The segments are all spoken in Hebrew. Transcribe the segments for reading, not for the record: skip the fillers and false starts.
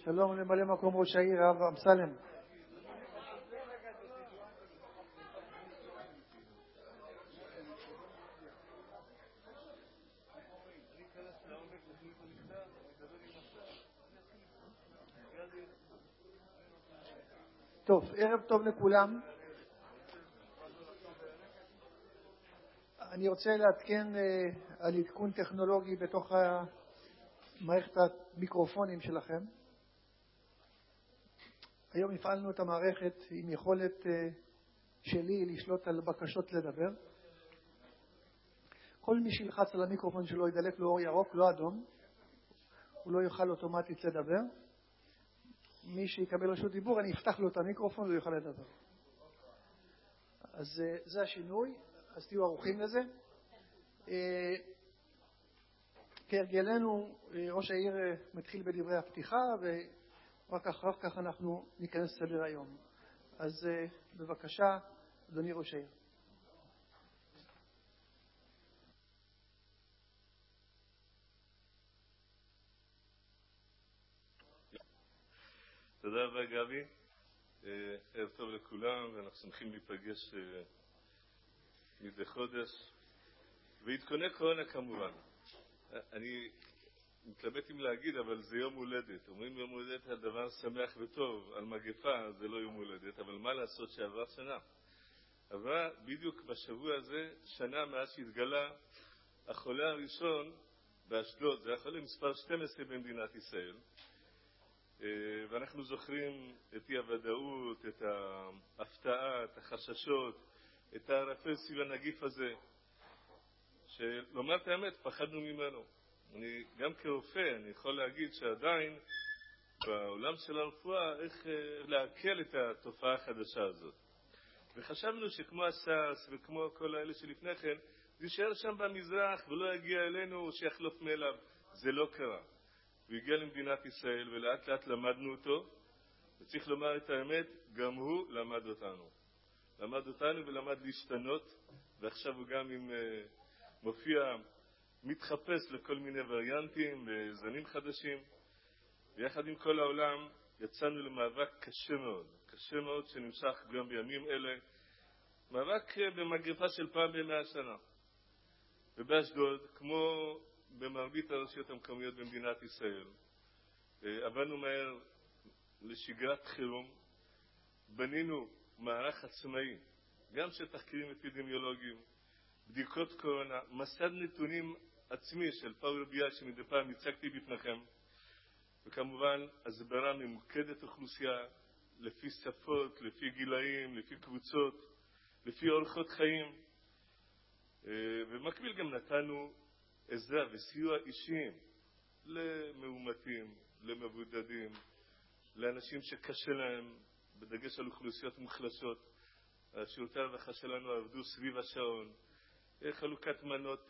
שלום למלא מקום ראש העיר הרב אמסלם. טוב, ערב טוב לכולם. אני רוצה לעדכן על עדכון טכנולוגי בתוך מערכת המיקרופונים שלכם. היום הפעלנו את המערכת עם יכולת שלי לשלוט על בקשות לדבר. כל מי שילחץ על המיקרופון שלו ידלק לו אור ירוק, לא אדום. הוא לא יוכל אוטומטית לדבר. מי שיקבל רשות דיבור, אני אפתח לו את המיקרופון והוא יוכל לדבר. אז זה השינוי, אז תהיו ערוכים לזה. כהרגלנו, ראש העיר מתחיל בדברי הפתיחה, ורק אחר כך אנחנו ניכנס לסדר היום. אז בבקשה, אדוני ראש העיר. תודה רבה גבי, ערב טוב לכולם, ואנחנו שמחים להיפגש מדי חודש, ועדכוני קורונה כמובן. אני מתלבט אם להגיד, אבל זה יום הולדת. אומרים יום הולדת הדבר שמח וטוב, על מגפה זה לא יום הולדת, אבל מה לעשות שעבר שנה? עברה בדיוק בשבוע הזה שנה מאז שהתגלה החולה הראשון באשדוד, זה החולה מספר 12 במדינת ישראל. ואנחנו זוכרים את אי-הוודאות, את ההפתעה, את החששות, את הערפל סביב הנגיף הזה, שלומר את האמת, פחדנו ממנו. גם כרופא אני יכול להגיד שעדיין בעולם של הרפואה איך להקל את התופעה החדשה הזאת. וחשבנו שכמו הסארס וכמו כל האלה שלפני כן, זה יישאר שם במזרח ולא יגיע אלינו או שיחלוף מאליו. זה לא קרה. הוא הגיע למדינת ישראל ולאט לאט למדנו אותו, וצריך לומר את האמת, גם הוא למד אותנו. למד אותנו ולמד להשתנות, ועכשיו הוא גם מופיע, מתחפש לכל מיני וריאנטים וזנים חדשים. ויחד עם כל העולם יצאנו למאבק קשה מאוד שנמשך גם בימים אלה, מאבק במגפה של פעם ב100 שנה. ובאשדוד, כמו במרבית הרשויות המקומיות במדינת ישראל, עברנו מהר לשגרת חירום, בנינו מערך עצמאי, גם של תחקירים אפידמיולוגיים, בדיקות קורונה, מסד נתונים עצמי של פאוור BI שמדי פעם הצגתי בפניכם, וכמובן הסברה ממוקדת אוכלוסייה לפי שפות, לפי גילאים, לפי קבוצות, לפי אורחות חיים, ובמקביל גם נתנו עזרה וסיוע אישיים למאומתים, למבודדים, לאנשים שקשה להם, בדגש על אוכלוסיות מוחלשות. שירותי הרווחה שלנו עבדו סביב השעון, חלוקת מנות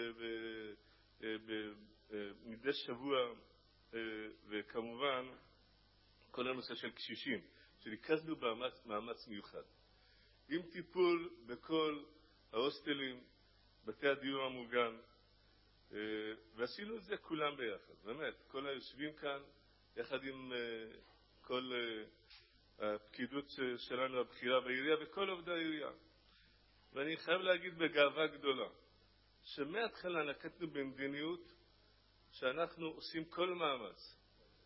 מדי שבוע, וכמובן כל הנושא של קשישים, שריכזנו מאמץ מיוחד. עם טיפול בכל ההוסטלים, בתי הדיור המוגן, ועשינו את זה כולם ביחד, באמת, כל היושבים כאן, יחד עם כל הפקידות שלנו, הבחירה בעירייה, וכל עובדי העירייה. ואני חייב להגיד בגאווה גדולה, שמההתחלה נקטנו במדיניות שאנחנו עושים כל מאמץ,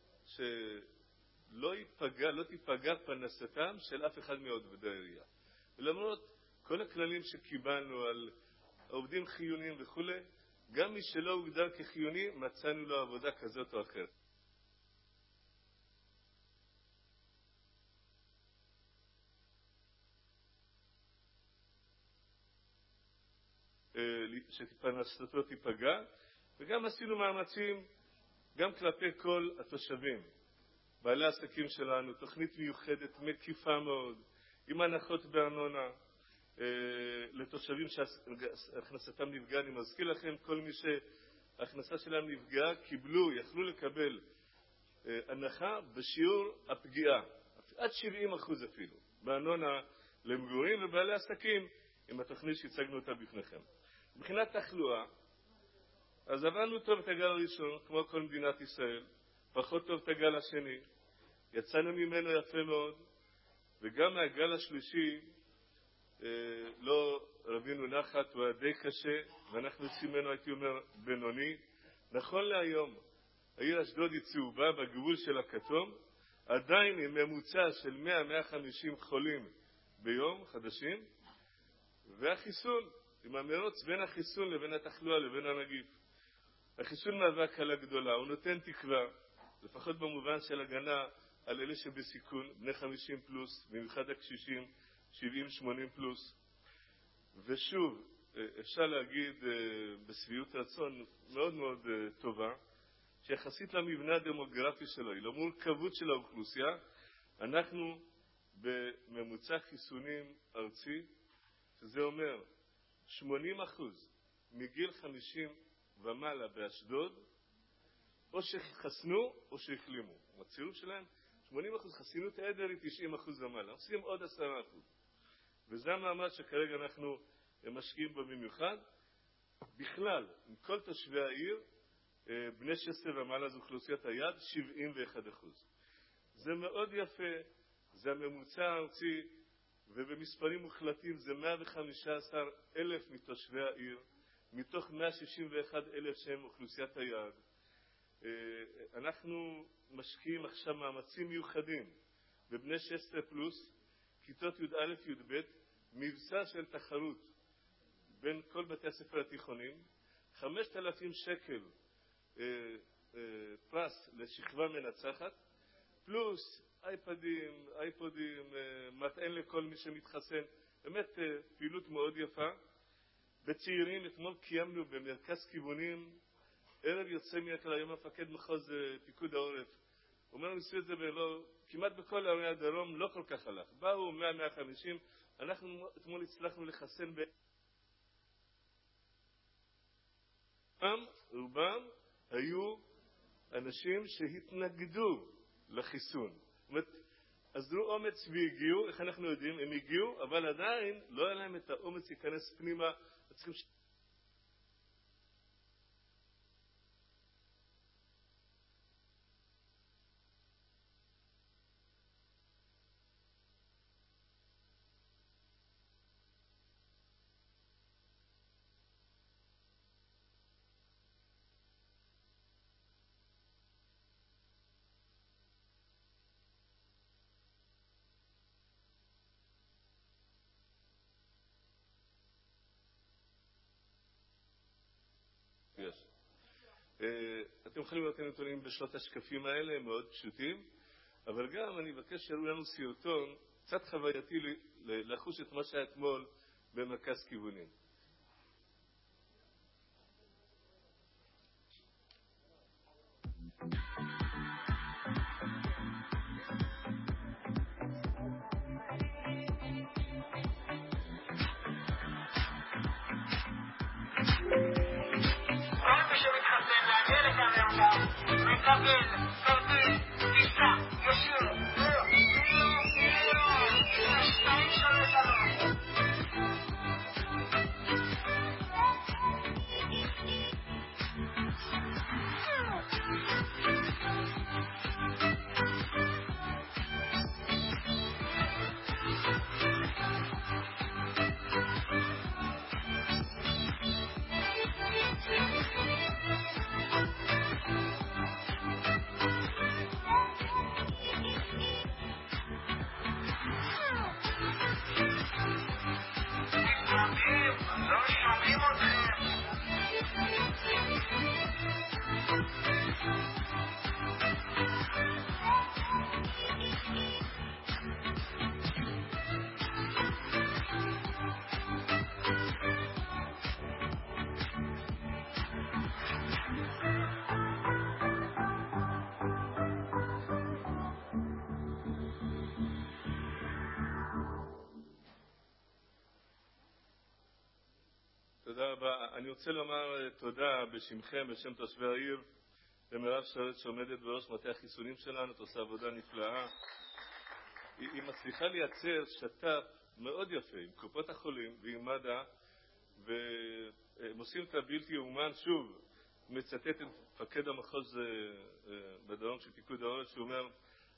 שלא תיפגע פרנסתם של אף אחד מעובדי העירייה. ולמרות כל הכללים שקיבלנו על עובדים חיוניים וכו', גם מי שלא הוגדר כחיוני, מצאנו לו עבודה כזאת או אחרת. שפרנסתו תיפגע, וגם עשינו מאמצים גם כלפי כל התושבים. בעלי העסקים שלנו, תוכנית מיוחדת מקיפה מאוד, עם הנחות בארנונה, לתושבים שהכנסתם נפגעה. אני מזכיר לכם, כל מי שההכנסה שלהם נפגעה יכלו לקבל הנחה בשיעור הפגיעה, עד 70% אפילו, בארנונה למגורים, ובעלי עסקים עם התוכנית שהצגנו אותה בפניכם. מבחינת תחלואה, אז עברנו טוב את הגל הראשון, כמו כל מדינת ישראל, פחות טוב את הגל השני, יצאנו ממנו יפה מאוד, וגם מהגל השלישי לא רבינו נחת, הוא היה די קשה, ואנחנו יוצאים ממנו, הייתי אומר, בינוני. נכון להיום, העיר אשדוד היא צהובה בגבול של הכתום, עדיין עם ממוצע של 100-150 חולים ביום חדשים, והחיסון, עם המרוץ בין החיסון לבין התחלואה לבין הנגיף. החיסון מהווה הקלה גדולה, הוא נותן תקווה, לפחות במובן של הגנה על אלה שבסיכון, בני 50 פלוס, במיוחד הקשישים, 70-80 פלוס. ושוב, אפשר להגיד בסביעות רצון מאוד מאוד טובה, שיחסית למבנה הדמוגרפי שלו, למורכבות של האוכלוסייה, אנחנו בממוצע חיסונים ארצי, שזה אומר 80% מגיל 50 ומעלה באשדוד, או שחסנו או שהחלימו. הצירוף שלהם, 80% חסינות העדר היא 90% ומעלה. עושים עוד 10%. וזה המאמץ שכרגע אנחנו משקיעים בו במיוחד. בכלל, עם כל תושבי העיר, בני 16 ומעלה זו אוכלוסיית היעד, 71%. זה מאוד יפה, זה הממוצע הארצי, ובמספרים מוחלטים זה 115,000 מתושבי העיר, מתוך 161,000 שהם אוכלוסיית היעד. אנחנו משקיעים עכשיו מאמצים מיוחדים בבני 16 פלוס, כיתות י"א י"ב, מבצע של תחרות בין כל בתי הספר התיכונים, 5,000 שקל פרס לשכבה מנצחת, פלוס אייפודים, מטען לכל מי שמתחסן, באמת פעילות מאוד יפה. בצעירים, אתמול קיימנו במרכז כיוונים, ערב יוצא מהכלל, היום מפקד מחוז פיקוד העורף. הוא אומר, ניסו את זה כמעט בכל ערי הדרום, לא כל כך הלך. באו 100-150, אנחנו אתמול הצלחנו לחסן רובם היו אנשים שהתנגדו לחיסון. זאת אומרת, עזרו אומץ והגיעו, איך אנחנו יודעים? הם הגיעו, אבל עדיין לא היה להם את האומץ להיכנס פנימה. אתם יכולים לראות נתונים בשלושת השקפים האלה, הם מאוד פשוטים, אבל גם אני מבקש שיראו לנו סרטון קצת חווייתי לחוש את מה שהיה אתמול במרכז כיוונים. תודה רבה. אני רוצה לומר תודה בשמכם, בשם תושבי העיר, למירב שרת שעומדת בראש מטה החיסונים שלנו, עושה עבודה נפלאה. היא מצליחה לייצר שת"פ מאוד יפה עם קופות החולים ועם מד"א, והם עושים את הבלתי יאומן. שוב, מצטט את מפקד המחוז בדרום של פיקוד העורף, שהוא אומר,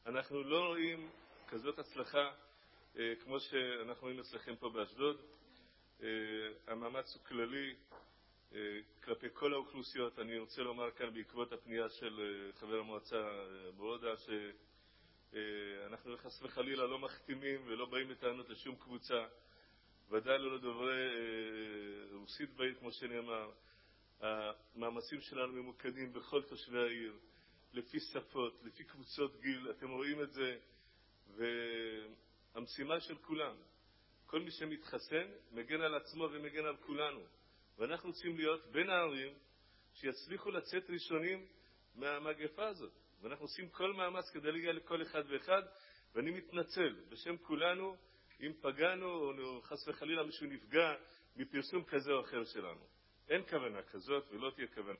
אנחנו לא רואים כזאת הצלחה כמו שאנחנו רואים אצלכם פה באשדוד. המאמץ הוא כללי כלפי כל האוכלוסיות. אני רוצה לומר כאן בעקבות הפנייה של חבר המועצה ברודה, שאנחנו חס וחלילה לא מחתימים ולא באים לטענות לשום קבוצה, ודאי לא לדוברי רוסית בעיר כמו שנאמר. המאמצים שלנו ממוקדים בכל תושבי העיר, לפי שפות, לפי קבוצות גיל, אתם רואים את זה, והמשימה של כולם, כל מי שמתחסן מגן על עצמו ומגן על כולנו, ואנחנו רוצים להיות בין הערים שיצליחו לצאת ראשונים מהמגפה הזאת, ואנחנו עושים כל מאמץ כדי להגיע לכל אחד ואחד. ואני מתנצל בשם כולנו אם פגענו או חס וחלילה מישהו נפגע מפרסום כזה או אחר שלנו. אין כוונה כזאת ולא תהיה כוונה.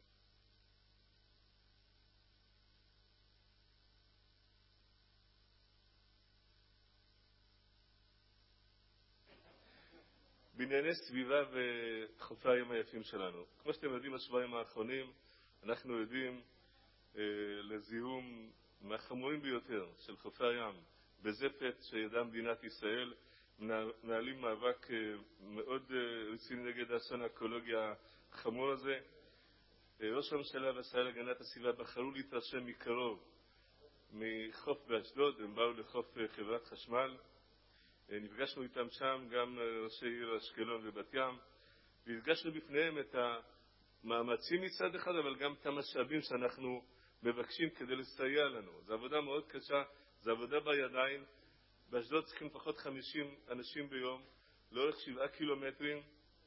בענייני סביבה וחופי הים היפים שלנו, כמו שאתם יודעים, בשבועיים האחרונים אנחנו יודעים לזיהום מהחמורים ביותר של חופי הים בזפת שידעה מדינת ישראל. מנהלים מאבק מאוד רציני נגד האסון האקולוגי החמור הזה. ראש הממשלה והשרה להגנת הסביבה בחרו להתרשם מקרוב מחוף באשדוד. הם באו לחוף חברת חשמל, נפגשנו איתם שם, גם ראשי עיר אשקלון ובת ים, והפגשנו בפניהם את המאמצים מצד אחד, אבל גם את המשאבים שאנחנו מבקשים כדי לסייע לנו. זו עבודה מאוד קשה, זו עבודה בידיים. באשדוד צריכים לפחות 50 אנשים ביום, לאורך 7 קילומטרים,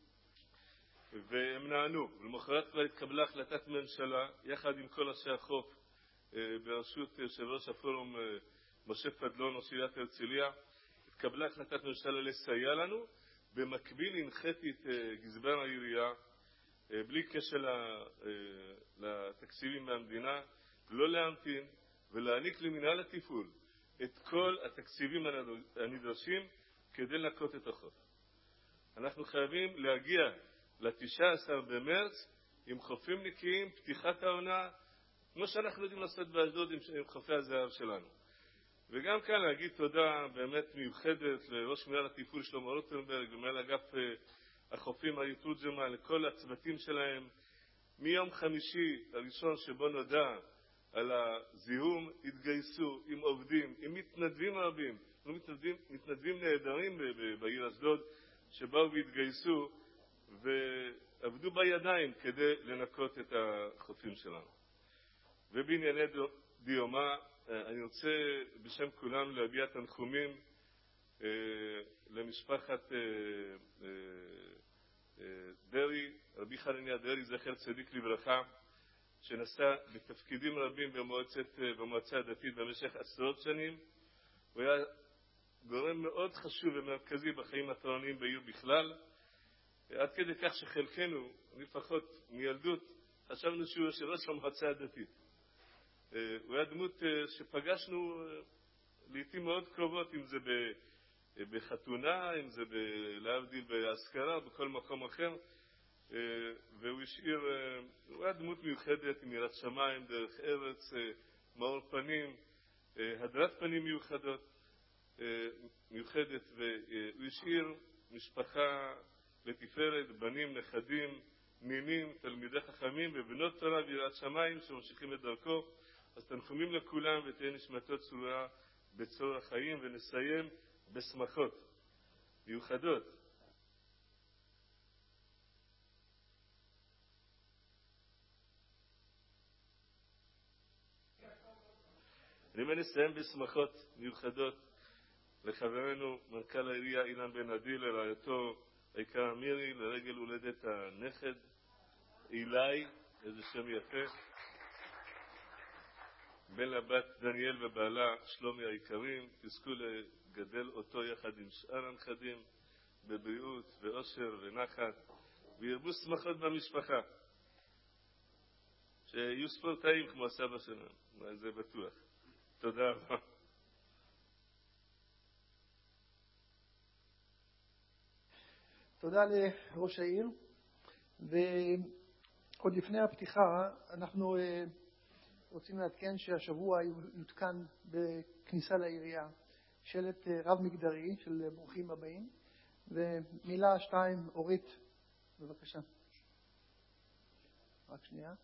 והם נענו. ולמחרת כבר התקבלה החלטת ממשלה, יחד עם כל ראשי החוף, בראשות יושב ראש הפורום משה פדלון, ראש עיריית הרצליה, התקבלה החלטת ממשלה לסייע לנו. במקביל הנחיתי את גזבר העירייה, בלי קשר לתקציבים מהמדינה, לא להמתין ולהעניק למינהל התפעול את כל התקציבים הנדרשים כדי לנקות את החוף. אנחנו חייבים להגיע ל-19 במרץ עם חופים נקיים, פתיחת העונה, כמו שאנחנו יודעים לעשות באשדוד עם חופי הזהב שלנו. וגם כאן להגיד תודה באמת מיוחדת לראש מינהל התפעול שלמה רוטנברג ומנהל אגף החופים אריה תורג'מן, לכל הצוותים שלהם. מיום חמישי הראשון שבו נודע על הזיהום התגייסו עם עובדים, עם מתנדבים רבים, מתנדבים נהדרים בעיר אשדוד, שבאו והתגייסו ועבדו בידיים כדי לנקות את החופים שלנו. ובענייני דיומא, אני רוצה בשם כולנו להביע תנחומים למשפחת דרי, רבי חנניה דרי זכר צדיק לברכה, שנשא בתפקידים רבים במועצה הדתית במשך עשרות שנים. הוא היה גורם מאוד חשוב ומרכזי בחיים התורניים בעיר בכלל, עד כדי כך שחלקנו, לפחות מילדות, חשבנו שהוא יושב ראש המועצה הדתית. הוא היה דמות שפגשנו לעתים מאוד קרובות, אם זה בחתונה, אם זה להבדיל בהשכרה, בכל מקום אחר. והוא השאיר, הוא היה דמות מיוחדת עם יראת שמיים, דרך ארץ, מאור פנים, הדרת פנים מיוחדת, והוא השאיר משפחה לתפארת, בנים, נכדים, נינים, תלמידי חכמים ובנות תורה ויראת שמיים שממשיכים את דרכו. אז תנחומים לכולם ותהיה נשמתו צרורה בצור החיים, ונסיים בשמחות מיוחדות. אני מנסיים בשמחות מיוחדות לחברנו מנכ"ל העירייה אילן בן עדי, לרעייתו היקרה מירי, לרגל הולדת הנכד אילי, איזה שם יפה, בן לבת דניאל ובעלה שלומי היקרים. תזכו לגדל אותו יחד עם שאר הנכדים בבריאות ואושר ונחת, וירבו שמחות במשפחה, שיהיו ספורטאים כמו הסבא שלנו, זה בטוח. תודה רבה. תודה לראש העיר. ועוד לפני הפתיחה אנחנו רוצים לעדכן שהשבוע יותקן בכניסה לעירייה שלט רב מגדרי של ברוכים הבאים. ומילה שתיים, אורית, בבקשה. רק שנייה.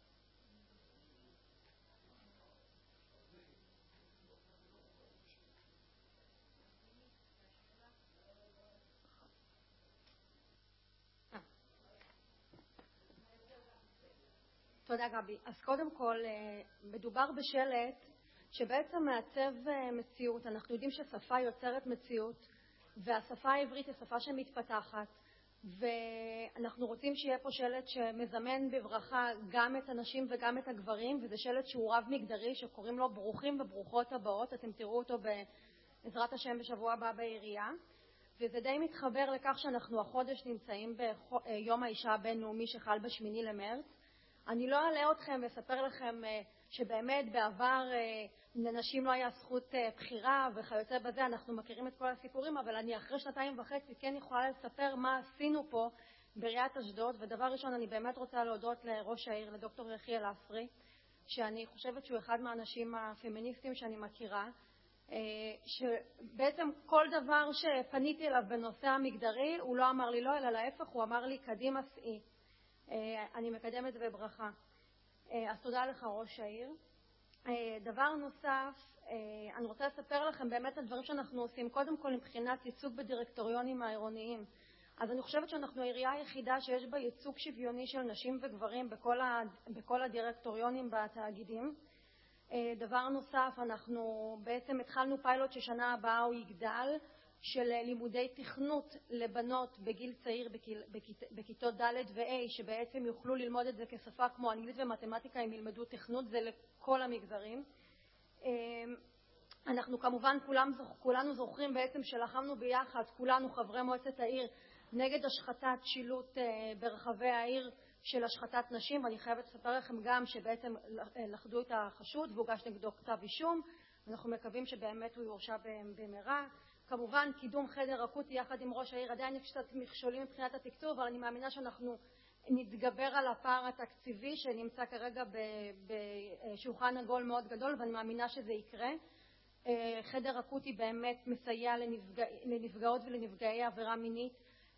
תודה גבי. אז קודם כל, מדובר בשלט שבעצם מעצב מציאות. אנחנו יודעים ששפה יוצרת מציאות, והשפה העברית היא שפה שמתפתחת, ואנחנו רוצים שיהיה פה שלט שמזמן בברכה גם את הנשים וגם את הגברים, וזה שלט שהוא רב מגדרי שקוראים לו ברוכים וברוכות הבאות. אתם תראו אותו בעזרת השם בשבוע הבא בעירייה, וזה די מתחבר לכך שאנחנו החודש נמצאים ביום האישה הבינלאומי שחל ב8 למרץ. אני לא אעלה אתכם ואספר לכם שבאמת בעבר לנשים לא היה זכות בחירה וכיוצא בזה, אנחנו מכירים את כל הסיפורים, אבל אני אחרי 2.5 כן יכולה לספר מה עשינו פה בעיריית אשדוד. ודבר ראשון, אני באמת רוצה להודות לראש העיר, לדוקטור יחיאל אפרי, שאני חושבת שהוא אחד מהאנשים הפמיניסטים שאני מכירה, שבעצם כל דבר שפניתי אליו בנושא המגדרי הוא לא אמר לי לא, אלא להפך, הוא אמר לי קדימה סעי. אני מקדמת בברכה. אז תודה לך ראש העיר. דבר נוסף, אני רוצה לספר לכם באמת על דברים שאנחנו עושים. קודם כל מבחינת ייצוג בדירקטוריונים העירוניים. אז אני חושבת שאנחנו העירייה היחידה שיש בה ייצוג שוויוני של נשים וגברים בכל הדירקטוריונים בתאגידים. דבר נוסף, אנחנו בעצם התחלנו פיילוט ששנה הבאה הוא יגדל, של לימודי תכנות לבנות בגיל צעיר בכיתות ד' ו-A, שבעצם יוכלו ללמוד את זה כשפה כמו אנגלית ומתמטיקה, אם ילמדו תכנות, זה לכל המגזרים. אנחנו כמובן כולנו זוכרים בעצם שלחמנו ביחד, כולנו חברי מועצת העיר, נגד השחתת שילוט ברחבי העיר של השחתת נשים, ואני חייבת לספר לכם גם שבעצם לחדו את החשוד והוגש נגדו כתב אישום. אנחנו מקווים שבאמת הוא יורשע במהרה. כמובן קידום חדר אקוטי יחד עם ראש העיר, עדיין יש קצת מכשולים מבחינת התקצוב, אבל אני מאמינה שאנחנו נתגבר על הפער התקציבי שנמצא כרגע בשולחן עגול מאוד גדול, ואני מאמינה שזה יקרה. חדר אקוטי באמת מסייע לנפגעות ולנפגעי עבירה מינית,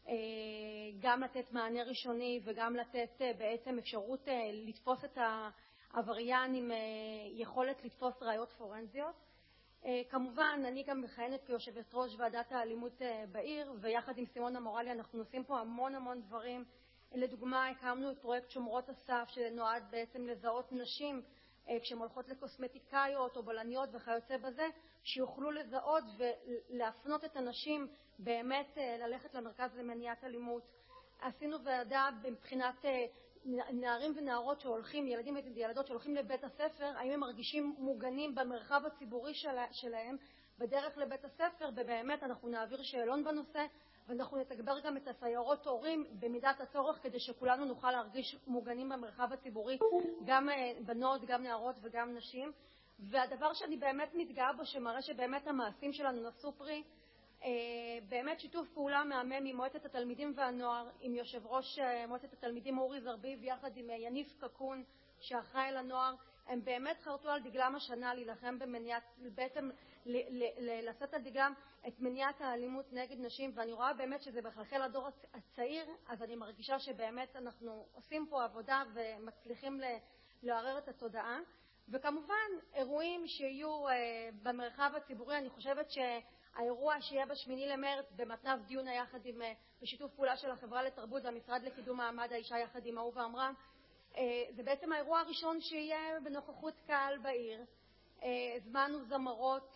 גם לתת מענה ראשוני וגם לתת בעצם אפשרות לתפוס את העבריין עם יכולת לתפוס ראיות פורנזיות. כמובן, אני גם מכהנת כיושבת ראש ועדת האלימות בעיר, ויחד עם סימונה מורלי אנחנו עושים פה המון דברים. לדוגמה, הקמנו את פרויקט שומרות הסף, שנועד בעצם לזהות נשים כשהן הולכות לקוסמטיקאיות או בלניות וכיוצא בזה, שיוכלו לזהות ולהפנות את הנשים באמת ללכת למרכז למניעת אלימות. עשינו ועדה מבחינת נערים ונערות שהולכים, ילדים וילדות שהולכים לבית הספר, האם הם מרגישים מוגנים במרחב הציבורי שלהם בדרך לבית הספר, ובאמת אנחנו נעביר שאלון בנושא, ואנחנו נתגבר גם את הסיירות הורים במידת הצורך, כדי שכולנו נוכל להרגיש מוגנים במרחב הציבורי, גם בנות, גם נערות וגם נשים. והדבר שאני באמת מתגאה בו, שמראה שבאמת המעשים שלנו נשאו פרי, באמת שיתוף פעולה מהמם עם מועצת התלמידים והנוער, עם יושב ראש מועצת התלמידים אורי זרביב, יחד עם יניף קקון שאחראי על הנוער. הם באמת חרטו על דגלם השנה להילחם במניעת, בעצם לשאת על דגלם את מניעת האלימות נגד נשים, ואני רואה באמת שזה מחלחל לדור הצעיר, אז אני מרגישה שבאמת אנחנו עושים פה עבודה ומצליחים לעורר את התודעה. וכמובן אירועים שיהיו במרחב הציבורי, אני חושבת האירוע שיהיה ב8 למרץ במתנ"ב דיונה יחד עם בשיתוף פעולה של החברה לתרבות והמשרד לקידום מעמד האישה יחד עם אהובה אמרם, זה בעצם האירוע הראשון שיהיה בנוכחות קהל בעיר. הזמנו זמרות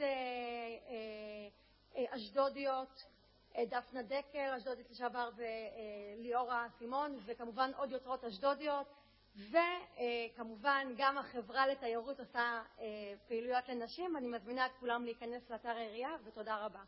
אשדודיות, דפנה דקל אשדודית לשעבר וליאורה סימון, וכמובן עוד יוצרות אשדודיות, וכמובן גם החברה לתיירות עושה פעילויות לנשים. אני מזמינה את כולם להיכנס לאתר העירייה, ותודה רבה.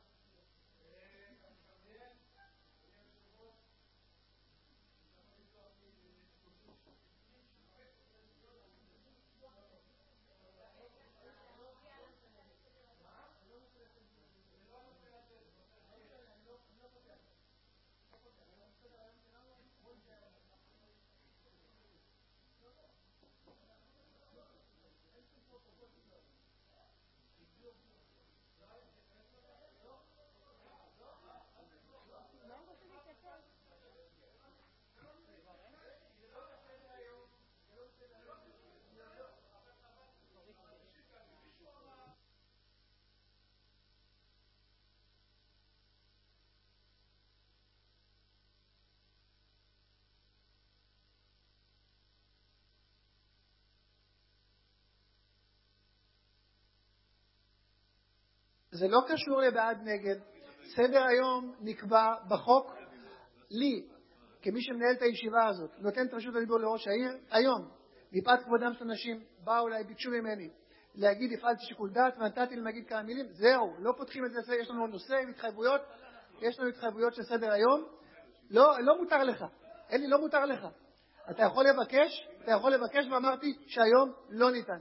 זה לא קשור לבעד נגד. סדר היום נקבע בחוק. לי, כמי שמנהל את הישיבה הזאת, נותן את רשות הדיבור לראש העיר, היום, מפאת כבודם של אנשים, באו אליי, ביקשו ממני להגיד, הפעלתי שיקול דעת ונתתי להם להגיד כמה מילים, זהו, לא פותחים את זה, יש לנו נושא עם התחייבויות, יש לנו התחייבויות של סדר היום, לא מותר לך, אלי, לא מותר לך. אתה יכול לבקש, ואמרתי שהיום לא ניתן.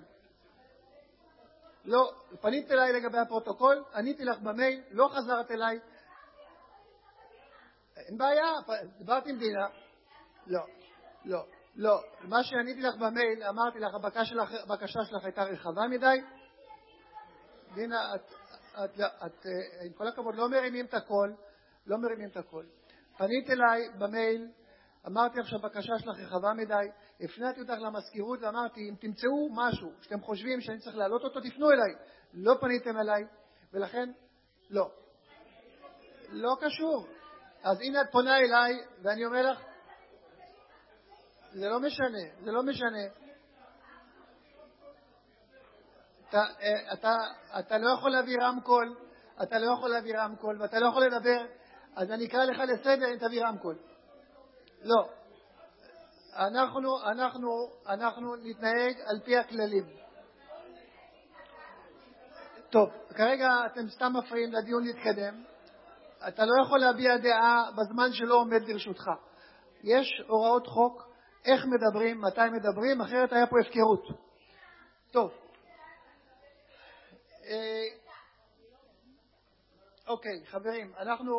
לא, פנית אליי לגבי הפרוטוקול, עניתי לך במייל, לא חזרת אליי. אין בעיה, דיברתי עם דינה. לא. מה שעניתי לך במייל, אמרתי לך, הבקשה שלך הייתה רחבה מדי. דינה, את עם כל הכבוד, לא מרימים את הכל. פנית אליי במייל, אמרתי לך שהבקשה שלך רחבה מדי, הפניתי אותך למזכירות ואמרתי, אם תמצאו משהו שאתם חושבים שאני צריך להעלות אותו, תפנו אליי. לא פניתם אליי, ולכן לא קשור. אז הנה את פונה אליי, ואני אומר לך, זה לא משנה. אתה לא יכול להביא רמקול, ואתה לא יכול לדבר, אז אני אקרא לך לסדר אם תביא רמקול. לא. אנחנו נתנהג על פי הכללים. טוב, כרגע אתם סתם מפריעים לדיון להתקדם. אתה לא יכול להביע דעה בזמן שלא עומד לרשותך. יש הוראות חוק, איך מדברים, מתי מדברים, אחרת היה פה הפקרות. טוב. אוקיי, חברים,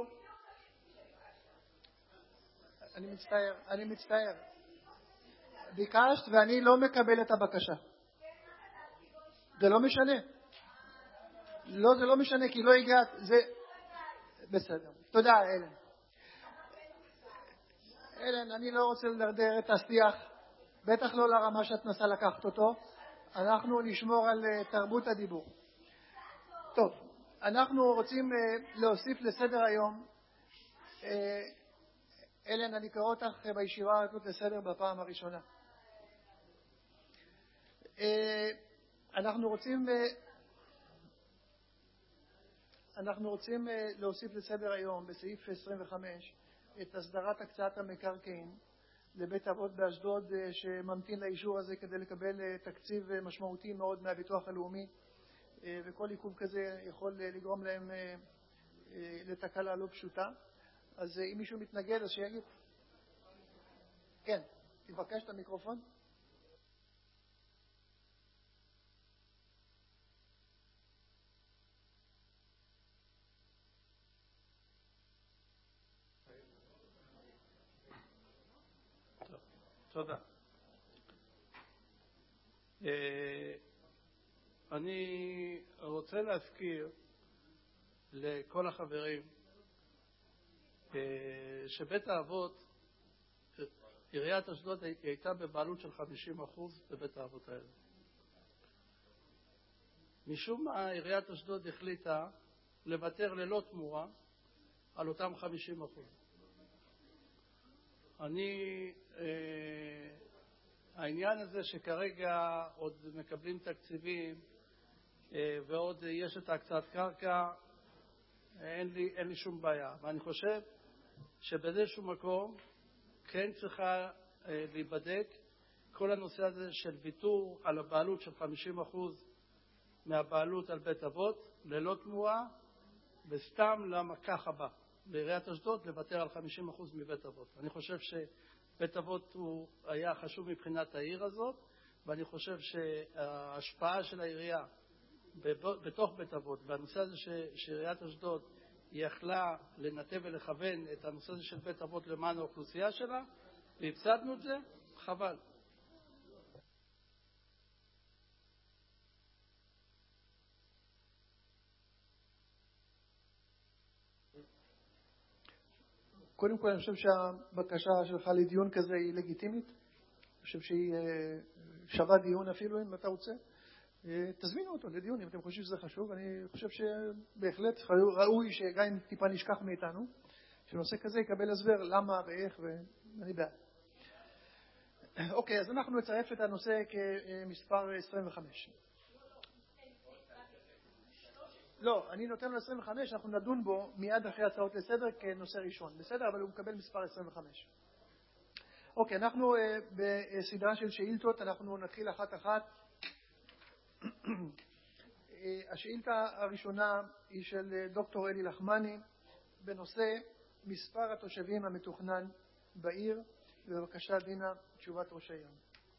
אני מצטער. ביקשת ואני לא מקבל את הבקשה. זה לא משנה. זה לא משנה כי לא הגעת. בסדר. תודה, אלן, אני לא רוצה לדרדר את השיח, בטח לא לרמה שאת נסה לקחת אותו. אנחנו נשמור על תרבות הדיבור. טוב, אנחנו רוצים להוסיף לסדר היום. אלן, אני קורא אותך בישיבה הזאת לסדר בפעם הראשונה. אנחנו רוצים להוסיף לסדר היום בסעיף 25 את הסדרת הקצאת המקרקעין לבית אבות באשדוד שממתין לאישור הזה כדי לקבל תקציב משמעותי מאוד מהביטוח הלאומי, וכל עיכוב כזה יכול לגרום להם לתקלה לא פשוטה. אז אם מישהו מתנגד אז שיגיד. כן, תבקש את המיקרופון. תודה. אני רוצה להזכיר לכל החברים שבית האבות, עיריית אשדוד הייתה בבעלות של 50% בבית האבות האלה. משום מה עיריית אשדוד החליטה לוותר ללא תמורה על אותם 50%. העניין הזה שכרגע עוד מקבלים תקציבים ועוד יש את הקצאת קרקע, אין לי שום בעיה. ואני חושב שבאיזשהו מקום כן צריכה להיבדק כל הנושא הזה של ויתור על הבעלות של 50% מהבעלות על בית אבות ללא תמורה, וסתם למקח הבא בעיריית אשדוד לוותר על 50% מבית אבות. אני חושב שבית אבות הוא היה חשוב מבחינת העיר הזאת, ואני חושב שההשפעה של העירייה בתוך בית אבות והנושא הזה שעיריית אשדוד היא יכלה לנתב ולכוון את הנושא הזה של בית אבות למען האוכלוסייה שלה, והפסדנו את זה, חבל. קודם כל אני חושב שהבקשה שלך לדיון כזה היא לגיטימית. אני חושב שהיא שווה דיון אפילו אם אתה רוצה. תזמינו אותו לדיון אם אתם חושבים שזה חשוב. אני חושב שבהחלט ראוי שגם אם טיפה נשכח מאיתנו, שנושא כזה יקבל הסבר למה ואיך, ואני בעד. אוקיי, אז אנחנו נצרף את הנושא כמספר 25. לא, אני נותן לו 25, אנחנו נדון בו מיד אחרי הצעות לסדר כנושא ראשון. בסדר, אבל הוא מקבל מספר 25. אוקיי, אנחנו בסדרה של שאילתות, אנחנו נתחיל אחת. השאילתה הראשונה היא של דוקטור אלי לחמני, בנושא מספר התושבים המתוכנן בעיר. בבקשה, דינה, תשובת ראש העיר.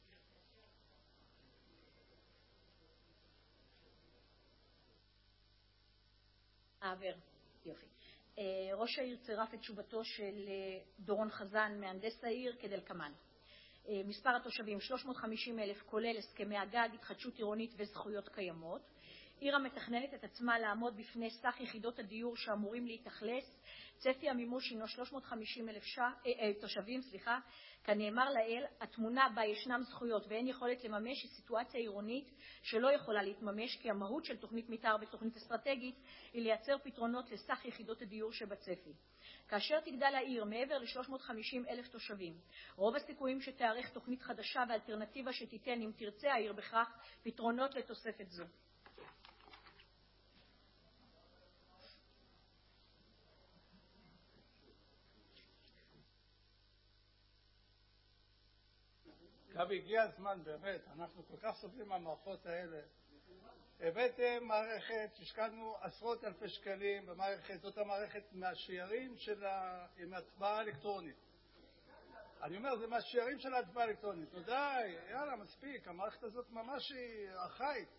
יופי. ראש העיר צירף את תשובתו של דורון חזן, מהנדס העיר, כדלקמן. מספר התושבים 350,000, כולל הסכמי הגג, התחדשות עירונית וזכויות קיימות. עיר המתכננת את עצמה לעמוד בפני סך יחידות הדיור שאמורים להתאכלס. צפי המימוש הינו 350,000 תושבים, כנאמר לאל, התמונה בה ישנם זכויות ואין יכולת לממש היא סיטואציה עירונית שלא יכולה להתממש, כי המהות של תוכנית מתאר בתוכנית אסטרטגית היא לייצר פתרונות לסך יחידות הדיור שבצפי. כאשר תגדל העיר מעבר ל-350,000 תושבים, רוב הסיכויים שתארך תוכנית חדשה ואלטרנטיבה שתיתן, אם תרצה העיר בכך, פתרונות לתוספת זו. גבי, הגיע הזמן באמת, אנחנו כל כך סובלים מהמערכות האלה. הבאתם מערכת, השקענו עשרות אלפי שקלים במערכת, זאת המערכת מהשיירים של ההצבעה האלקטרונית. אני אומר, זה מהשיירים של ההצבעה האלקטרונית. די, יאללה, מספיק, המערכת הזאת ממש היא ארכאית.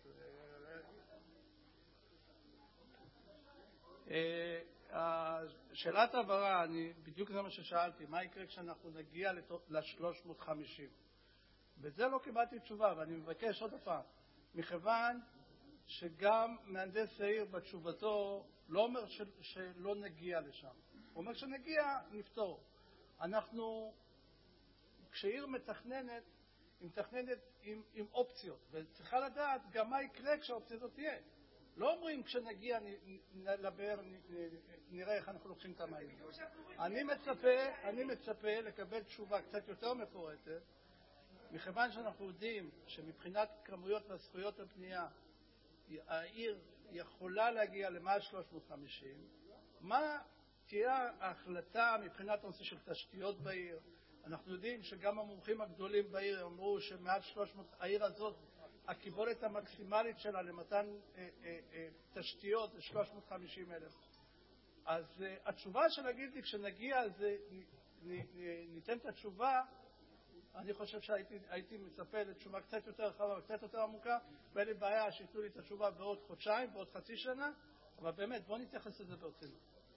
שאלת הבהרה, בדיוק זה מה ששאלתי, מה יקרה כשאנחנו נגיע ל-350? בזה לא קיבלתי תשובה, ואני מבקש עוד פעם, מכיוון שגם מהנדס העיר בתשובתו לא אומר שלא נגיע לשם. הוא אומר שנגיע, נפתור. אנחנו, כשעיר מתכננת, היא מתכננת עם אופציות, וצריכה לדעת גם מה יקרה כשהאופציה הזאת תהיה. לא אומרים כשנגיע לבאר נראה איך אנחנו לוקחים את המים. אני מצפה לקבל תשובה קצת יותר מפורטת, מכיוון שאנחנו יודעים שמבחינת כמויות והזכויות הבנייה העיר יכולה להגיע למעל 350, מה תהיה ההחלטה מבחינת הנושא של תשתיות בעיר? אנחנו יודעים שגם המומחים הגדולים בעיר אמרו שמעל 300, העיר הזאת, הקיבולת המקסימלית שלה למתן תשתיות זה 350,000. אז התשובה שנגיד לי כשנגיע ניתן את התשובה, אני חושב שהייתי מצפה לתשובה קצת יותר רחבה וקצת יותר עמוקה, ואין לי בעיה שיתנו לי את התשובה בעוד חודשיים, בעוד חצי שנה, אבל באמת בואו נתייחס לזה ברצינות.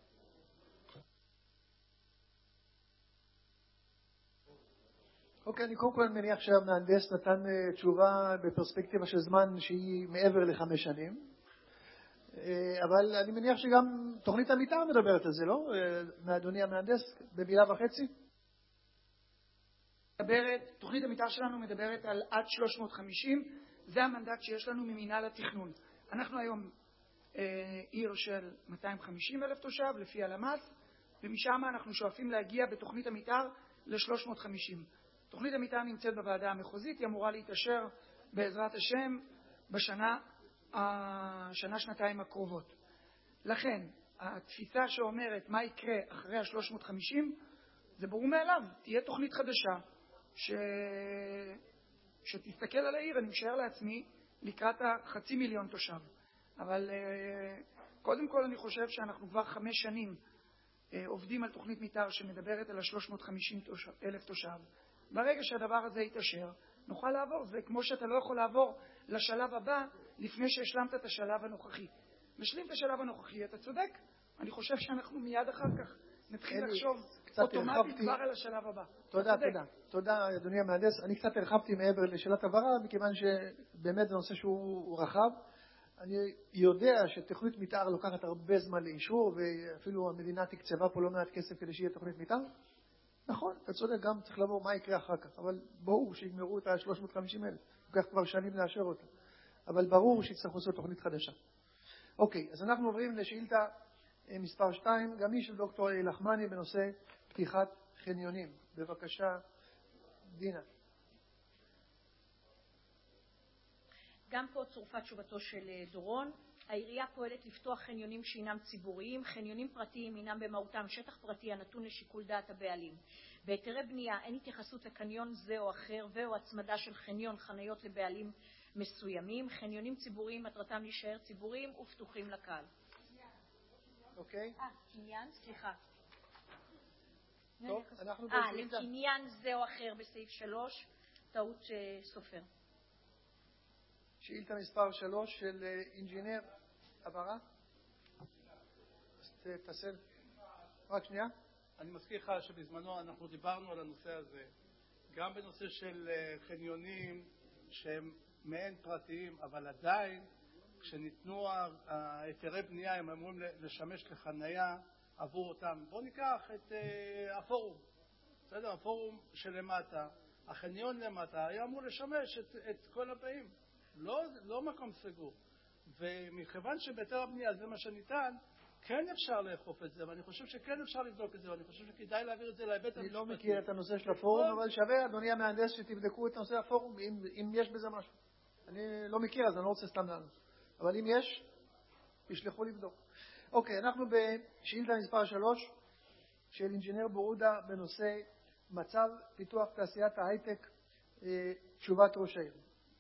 אוקיי, אני קודם כל מניח שהמהנדס נתן תשובה בפרספקטיבה של זמן שהיא מעבר ל5 שנים, אבל אני מניח שגם תוכנית המתאר מדברת על זה, לא? מאדוני המהנדס, במילה וחצי? תוכנית המתאר שלנו מדברת על עד 350, זה המנדט שיש לנו ממינהל התכנון. אנחנו היום עיר של 250,000 תושב לפי הלמ"ס, ומשם אנחנו שואפים להגיע בתוכנית המתאר ל-350. תוכנית המתאר נמצאת בוועדה המחוזית, היא אמורה להתאשר בעזרת השם שנתיים הקרובות. לכן, התפיסה שאומרת מה יקרה אחרי ה-350, זה ברור מאליו, תהיה תוכנית חדשה שתסתכל על העיר, אני משער לעצמי, לקראת 500,000 תושב. אבל קודם כל אני חושב שאנחנו כבר 5 שנים עובדים על תוכנית מתאר שמדברת על 350,000 תושב. ברגע שהדבר הזה יתאשר, נוכל לעבור. זה כמו שאתה לא יכול לעבור לשלב הבא לפני שהשלמת את השלב הנוכחי. נשלים את השלב הנוכחי, אתה צודק. אני חושב שאנחנו מיד אחר כך נתחיל לחשוב אוטומטית כבר על השלב הבא. תודה, אדוני המהנדס. אני קצת הרחבתי מעבר לשאלת הבהרה, מכיוון שבאמת זה נושא שהוא רחב. אני יודע שתוכנית מתאר לוקחת הרבה זמן לאישור, ואפילו המדינה תקצבה פה לא מעט כסף כדי שיהיה תוכנית מתאר. נכון, אתה צודק, גם צריך לבוא מה יקרה אחר כך, אבל ברור שיגמרו את ה-350,000, לוקח כבר שנים לאשר אותה, אבל ברור שיצטרכו לעשות תוכנית חדשה. אוקיי, אז אנחנו עוברים לשאילתה מספר 2, גם היא של דוקטור אלי לחמני בנושא פתיחת חניונים. בבקשה, דינה. גם פה צורפה תשובתו של דורון. העירייה פועלת לפתוח חניונים שהינם ציבוריים. חניונים פרטיים הינם במהותם שטח פרטי הנתון לשיקול דעת הבעלים. בהיתרי בנייה אין התייחסות לקניון זה או אחר ואו הצמדה של חניון חניות לבעלים מסוימים. חניונים ציבוריים מטרתם להישאר ציבוריים ופתוחים לקהל. אוקיי. קניין, סליחה. טוב, אנחנו לקניין זה או אחר בסעיף 3, טעות סופר. שאילתה מספר 3 של אינג'ינר הבהרה. תעשה רק שנייה. אני מזכיר לך שבזמנו אנחנו דיברנו על הנושא הזה, גם בנושא של חניונים שהם מעין פרטיים, אבל עדיין כשניתנו היתרי בנייה הם אמורים לשמש לחנייה עבור אותם. בואו ניקח את הפורום, בסדר? הפורום שלמטה, החניון למטה היה אמור לשמש את כל הבאים, לא מקום סגור. ומכיוון שבהיתר הבנייה זה מה שניתן, כן אפשר לאכוף את זה, ואני חושב שכן אפשר לבדוק את זה, ואני חושב שכדאי להעביר את זה להיבט המשפטי. אני לא מכיר את הנושא של הפורום, אבל שווה, אדוני המהנדס, שתבדקו את הנושא הפורום, אם יש בזה משהו. אני לא מכיר, אז אני לא רוצה סתם לענות. אבל אם יש, ישלחו לבדוק. אוקיי, אנחנו בשאילתה מספר 3 של אינג'ינר בורודה בנושא מצב פיתוח תעשיית ההייטק, תשובת ראש העיר.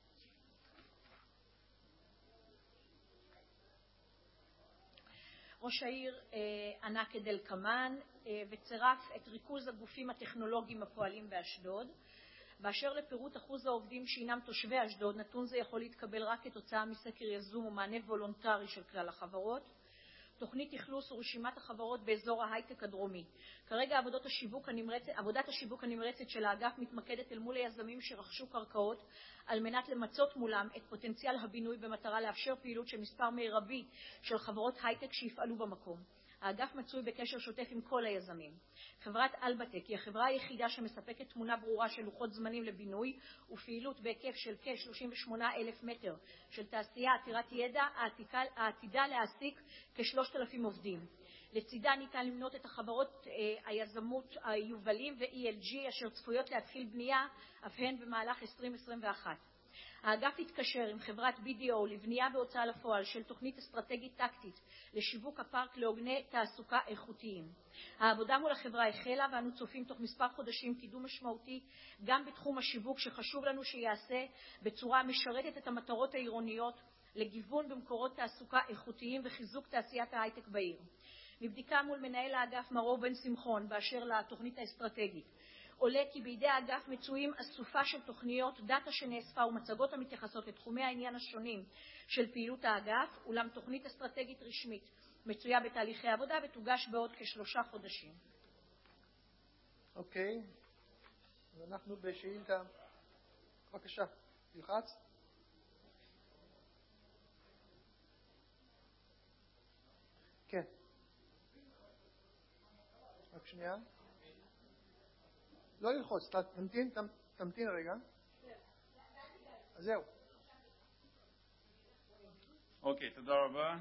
ראש העיר ענה כדלקמן וצירף את ריכוז הגופים הטכנולוגיים הפועלים באשדוד. באשר לפירוט אחוז העובדים שהינם תושבי אשדוד, נתון זה יכול להתקבל רק כתוצאה מסקר יזום ומענה וולונטרי של כלל החברות. תוכנית אכלוס ורשימת החברות באזור ההייטק הדרומי. כרגע עבודת השיווק הנמרצת של האגף מתמקדת אל מול היזמים שרכשו קרקעות על מנת למצות מולם את פוטנציאל הבינוי במטרה לאפשר פעילות של מספר מרבי של חברות הייטק שיפעלו במקום. האגף מצוי בקשר שוטף עם כל היזמים. חברת אלבטק היא החברה היחידה שמספקת תמונה ברורה של לוחות זמנים לבינוי ופעילות בהיקף של כ-38,000 מטר של תעשייה עתירת ידע העתידה להעסיק כ-3,000 עובדים. לצידה ניתן למנות את החברות היזמות היובלים ו-ELG אשר צפויות להתחיל בנייה אף הן במהלך 2021. האגף התקשר עם חברת BDO לבנייה והוצאה לפועל של תוכנית אסטרטגית טקטית לשיווק הפארק לעוגני תעסוקה איכותיים. העבודה מול החברה החלה ואנו צופים תוך מספר חודשים קידום משמעותי גם בתחום השיווק שחשוב לנו שיעשה בצורה משרתת את המטרות העירוניות לגיוון במקורות תעסוקה איכותיים וחיזוק תעשיית ההייטק בעיר. מבדיקה מול מנהל האגף מרו בן שמחון באשר לתוכנית האסטרטגית עולה כי בידי האגף מצויים אסופה של תוכניות דאטה שנאספה ומצגות המתייחסות לתחומי העניין השונים של פעילות האגף, אולם תוכנית אסטרטגית רשמית מצויה בתהליכי עבודה ותוגש בעוד כ3 חודשים. אוקיי, אז אנחנו בשאילתה, בבקשה, תלחץ. כן. רק שנייה. לא ללחוץ, תמתין רגע. אז זהו. אוקיי, תודה רבה.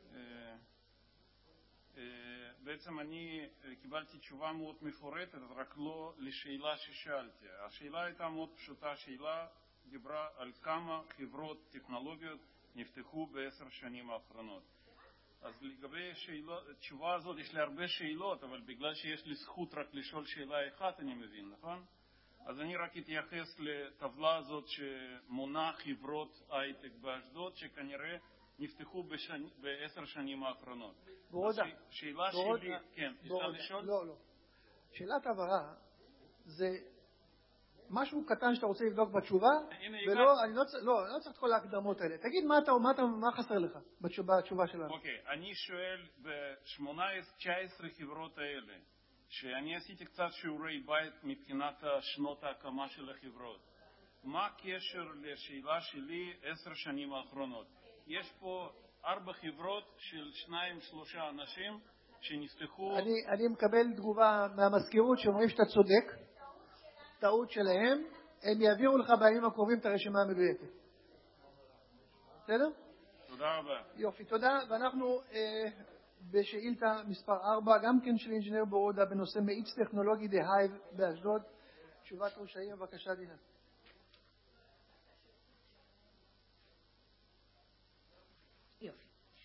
בעצם אני קיבלתי תשובה מאוד מפורטת, רק לא לשאלה ששאלתי. השאלה הייתה מאוד פשוטה, השאלה דיברה על כמה חברות טכנולוגיות נפתחו ב10 שנים האחרונות. אז לגבי התשובה הזאת יש לי הרבה שאלות, אבל בגלל שיש לי זכות רק לשאול שאלה אחת, אני מבין, נכון? אז אני רק אתייחס לטבלה הזאת שמונה חברות הייטק באשדוד, שכנראה נפתחו ב10 שנים האחרונות. בורודה. שאלה שלי, כן, אפשר לשאול? לא. שאלת הבהרה זה משהו קטן שאתה רוצה לבדוק בתשובה, ולא, אני לא צריך את כל ההקדמות האלה. תגיד מה חסר לך בתשובה שלנו. אוקיי, אני שואל ב-19 חברות האלה, שאני עשיתי קצת שיעורי בית מבחינת שנות ההקמה של החברות. מה הקשר לשאלה שלי 10 שנים האחרונות? יש פה 4 חברות של 2-3 אנשים שנפתחו... אני מקבל תגובה מהמזכירות שאומרים שאתה צודק. טעות שלהם, הם יעבירו לך בימים הקרובים את הרשימה המדויקת. בסדר? תודה רבה. יופי, תודה. ואנחנו בשאילתה מספר 4, גם כן של אינג'ינר בורודה, בנושא מאיץ טכנולוגי דהייב באשדוד. תשובת ראש העיר, בבקשה דינה. יופי.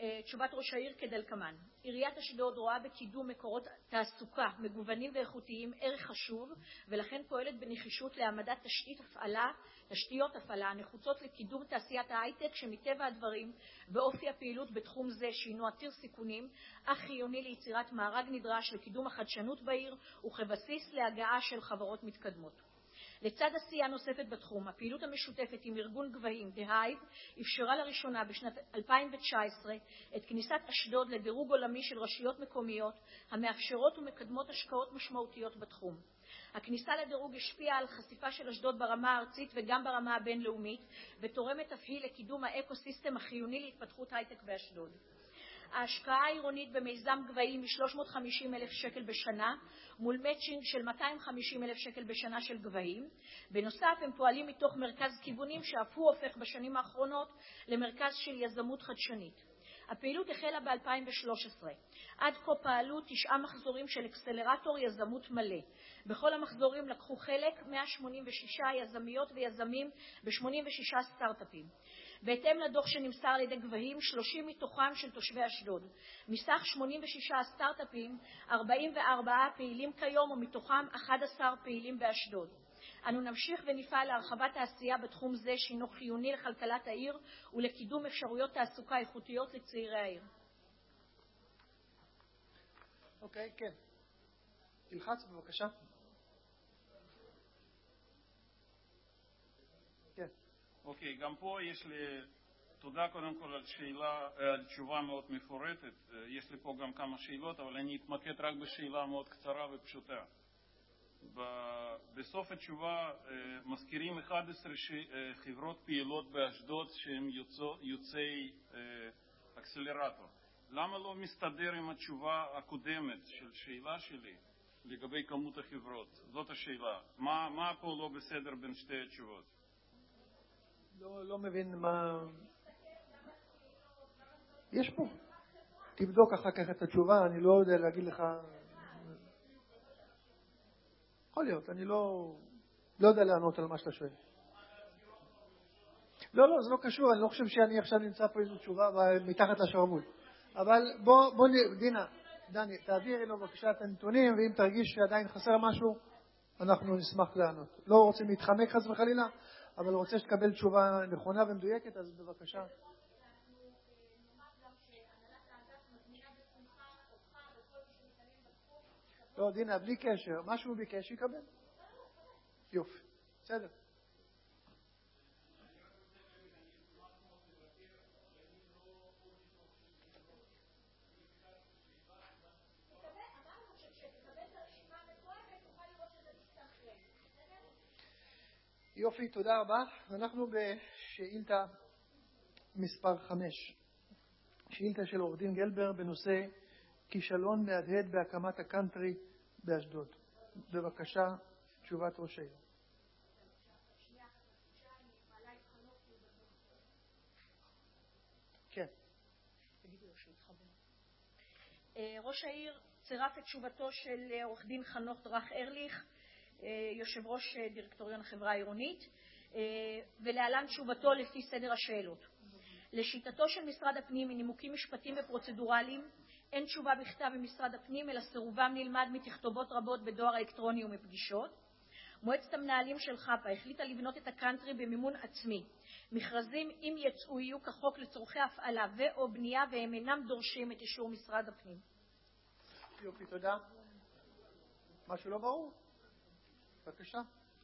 תשובת ראש העיר כדלקמן. עיריית אשדוד רואה בקידום מקורות תעסוקה מגוונים ואיכותיים ערך חשוב, ולכן פועלת בנחישות להעמדת תשתיות הפעלה נחוצות לקידום תעשיית ההייטק, שמטבע הדברים באופי הפעילות בתחום זה שינו עתיר סיכונים, אך חיוני ליצירת מארג נדרש לקידום החדשנות בעיר וכבסיס להגעה של חברות מתקדמות. לצד עשייה נוספת בתחום, הפעילות המשותפת עם ארגון גבהים, The Hive, אפשרה לראשונה בשנת 2019 את כניסת אשדוד לדירוג עולמי של רשויות מקומיות המאפשרות ומקדמות השקעות משמעותיות בתחום. הכניסה לדירוג השפיעה על חשיפה של אשדוד ברמה הארצית וגם ברמה הבינלאומית, ותורמת אף היא לקידום האקוסיסטם החיוני להתפתחות הייטק באשדוד. ההשקעה העירונית במיזם גבהים מ-350,000 שקל בשנה, מול מאצ'ינג של 250,000 שקל בשנה של גבהים. בנוסף, הם פועלים מתוך מרכז כיוונים שאף הוא הופך בשנים האחרונות למרכז של יזמות חדשנית. הפעילות החלה ב-2013. עד כה פעלו 9 מחזורים של אקסלרטור יזמות מלא. בכל המחזורים לקחו חלק 186 יזמיות ויזמים ב-86 סטארט-אפים. בהתאם לדוח שנמסר על ידי גבהים, 30 מתוכם של תושבי אשדוד. מסך 86 סטארט-אפים, 44 פעילים כיום ומתוכם 11 פעילים באשדוד. אנו נמשיך ונפעל להרחבת העשייה בתחום זה שהינו חיוני לכלכלת העיר ולקידום אפשרויות תעסוקה איכותיות לצעירי העיר. אוקיי, כן. תלחץ בבקשה. כן. אוקיי, גם פה יש לי תודה קודם כל על תשובה מאוד מפורטת. יש לי פה גם כמה שאלות, אבל אני אתמקד רק בשאלה מאוד קצרה ופשוטה. בסוף התשובה מזכירים 11 חברות פעילות באשדוד שהן יוצאי אקסלרטור. למה לא מסתדר עם התשובה הקודמת של שאלה שלי לגבי כמות החברות? זאת השאלה. מה פה לא בסדר בין שתי התשובות? לא מבין מה... יש פה. תבדוק אחר כך את התשובה, אני לא יודע להגיד לך... יכול להיות, אני לא יודע לענות על מה שאתה שואל. לא, זה לא קשור, אני לא חושב שאני עכשיו נמצא פה איזו תשובה מתחת לשרוול. אבל בוא, דני, תעבירי לו בבקשה את הנתונים, ואם תרגיש שעדיין חסר משהו, אנחנו נשמח לענות. לא רוצים להתחמק חס וחלילה, אבל רוצה שתקבל תשובה נכונה ומדויקת, אז בבקשה. לא, דינה, בלי קשר. משהו ביקש יקבל. יופי. בסדר. יופי, תודה רבה. אנחנו בשאילתה מספר 5. שאילתה של עורך דין גלבר בנושא כישלון מהדהד בהקמת הקאנטרי באשדוד. בבקשה, תשובת ראש העיר. כן. ראש העיר צירף את תשובתו של עורך דין חנוך דרך ארליך, יושב ראש דירקטוריון החברה העירונית, ולהלן תשובתו לפי סדר השאלות. לשיטתו של משרד הפנים, מנימוקים משפטיים ופרוצדורליים, אין תשובה בכתב ממשרד הפנים, אלא סירובם נלמד מתכתובות רבות בדואר האלקטרוני ומפגישות. מועצת המנהלים של חפה החליטה לבנות את הקאנטרי במימון עצמי. מכרזים, אם יצאו, יהיו כחוק לצורכי הפעלה ו/או בנייה, והם אינם דורשים את אישור משרד הפנים. יופי, תודה. משהו לא ברור? בבקשה.